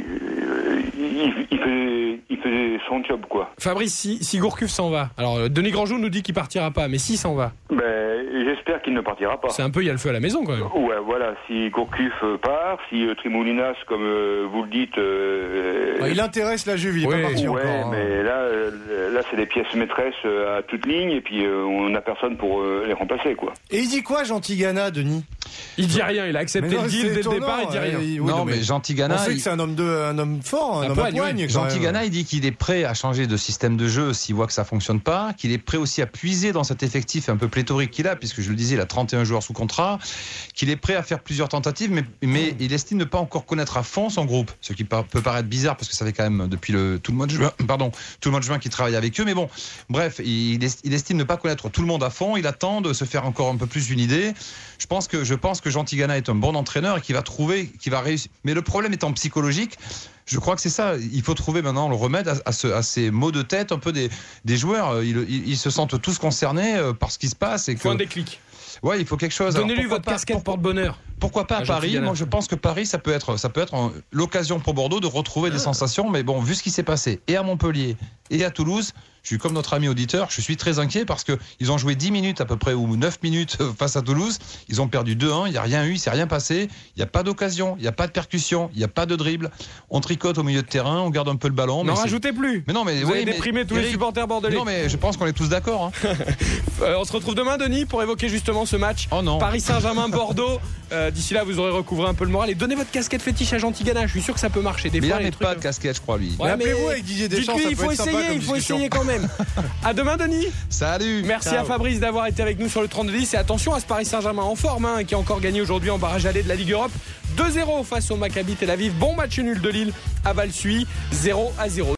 il, il, faisait, il faisait son job, quoi. Fabrice, si, si Gourcuff s'en va, alors euh, Denis Grandjean nous dit qu'il partira pas, mais s'il s'en va, Ben, j'espère qu'il ne partira pas. c'est un peu il y a le feu à la maison quand même. Ouais, voilà, si Gourcuff part, si euh, Trimoulinas, comme euh, vous le dites... Euh, Ah, il intéresse la Juve, il est ouais, pas parti ouais, encore. hein. mais là, euh, là c'est des pièces maîtresses euh, à toute ligne, et puis euh, on n'a personne pour euh, les remplacer, quoi. Et il dit quoi, Gentilgana, Denis ? Il dit rien, il a accepté Mais non, le deal c'est dès le étonnant, départ, il dit rien. euh, oui, non, mais Gentilgana, On sait il- que c'est un homme, de, un homme fort, un, Un homme à poigne, poigne. oui. quand même. Gentilgana, il dit qu'il est prêt à changer de système de jeu s'il voit que ça fonctionne pas, qu'il est prêt aussi à puiser dans cet effectif un peu pléthorique qu'il a, puisque je le disais, il a trente et un joueurs sous contrat, qu'il est prêt à faire plusieurs tentatives, mais, mais il estime ne pas encore connaître à fond son groupe, ce qui par- peut paraître bizarre parce que ça fait quand même depuis le, tout le mois de juin, pardon, tout le mois de juin qu'il travaille avec eux, mais bon, bref, il, est- il estime ne pas connaître tout le monde à fond, il attend de se faire encore un peu plus une idée. Je pense que, je pense que Gentilgana est un bon entraîneur et qu'il va trouver, qu'il va réussir. Mais le problème étant psychologique, je crois que c'est ça. Il faut trouver maintenant le remède à, à, ce, à ces maux de tête un peu des, des joueurs. Ils, ils, ils se sentent tous concernés euh, par ce qui se passe. Il faut un déclic. Ouais, il faut quelque chose. Donnez-lui Alors, votre casquette porte-bonheur. Pourquoi pas à Ah, Paris? Gentilgana. Moi, je pense que Paris, ça peut être, ça peut être un- l'occasion pour Bordeaux de retrouver des sensations. Mais bon, vu ce qui s'est passé et à Montpellier et à Toulouse, je suis comme notre ami auditeur, je suis très inquiet parce que ils ont joué dix minutes à peu près ou neuf minutes face à Toulouse. Ils ont perdu deux un. Il n'y a rien eu, il s'est rien passé. Il n'y a pas d'occasion, il n'y a pas de percussion, il n'y a pas de dribble. On tricote au milieu de terrain, on garde un peu le ballon. N'en mais c'est- rajoutez plus. Mais non, mais Vous oui, avez mais- déprimé tous les Eric- supporters bordelais. Non, mais je pense qu'on est tous d'accord. Hein. Euh, on se retrouve demain, Denis, pour évoquer justement ce match. Oh non. Paris Saint-Germain-Bordeaux. Euh, D'ici là, vous aurez recouvré un peu le moral et donnez votre casquette fétiche à Gentilgana. Je suis sûr que ça peut marcher. Des Mais il fois, n'a les même trucs- pas de casquette, je crois, lui. Ouais, Mais appelez-vous avec Didier Deschamps, dites-lui, ça il peut faut être sympa essayer, comme il faut discussion. essayer quand même. À demain, Denis. Salut. Merci Ciao. à Fabrice d'avoir été avec nous sur le trente-deux dix et attention à ce Paris Saint-Germain en forme hein, qui a encore gagné aujourd'hui en barrage aller de la Ligue Europe deux zéro face au Maccabi Tel Aviv. Bon match nul de Lille à Valsuy zéro à zéro.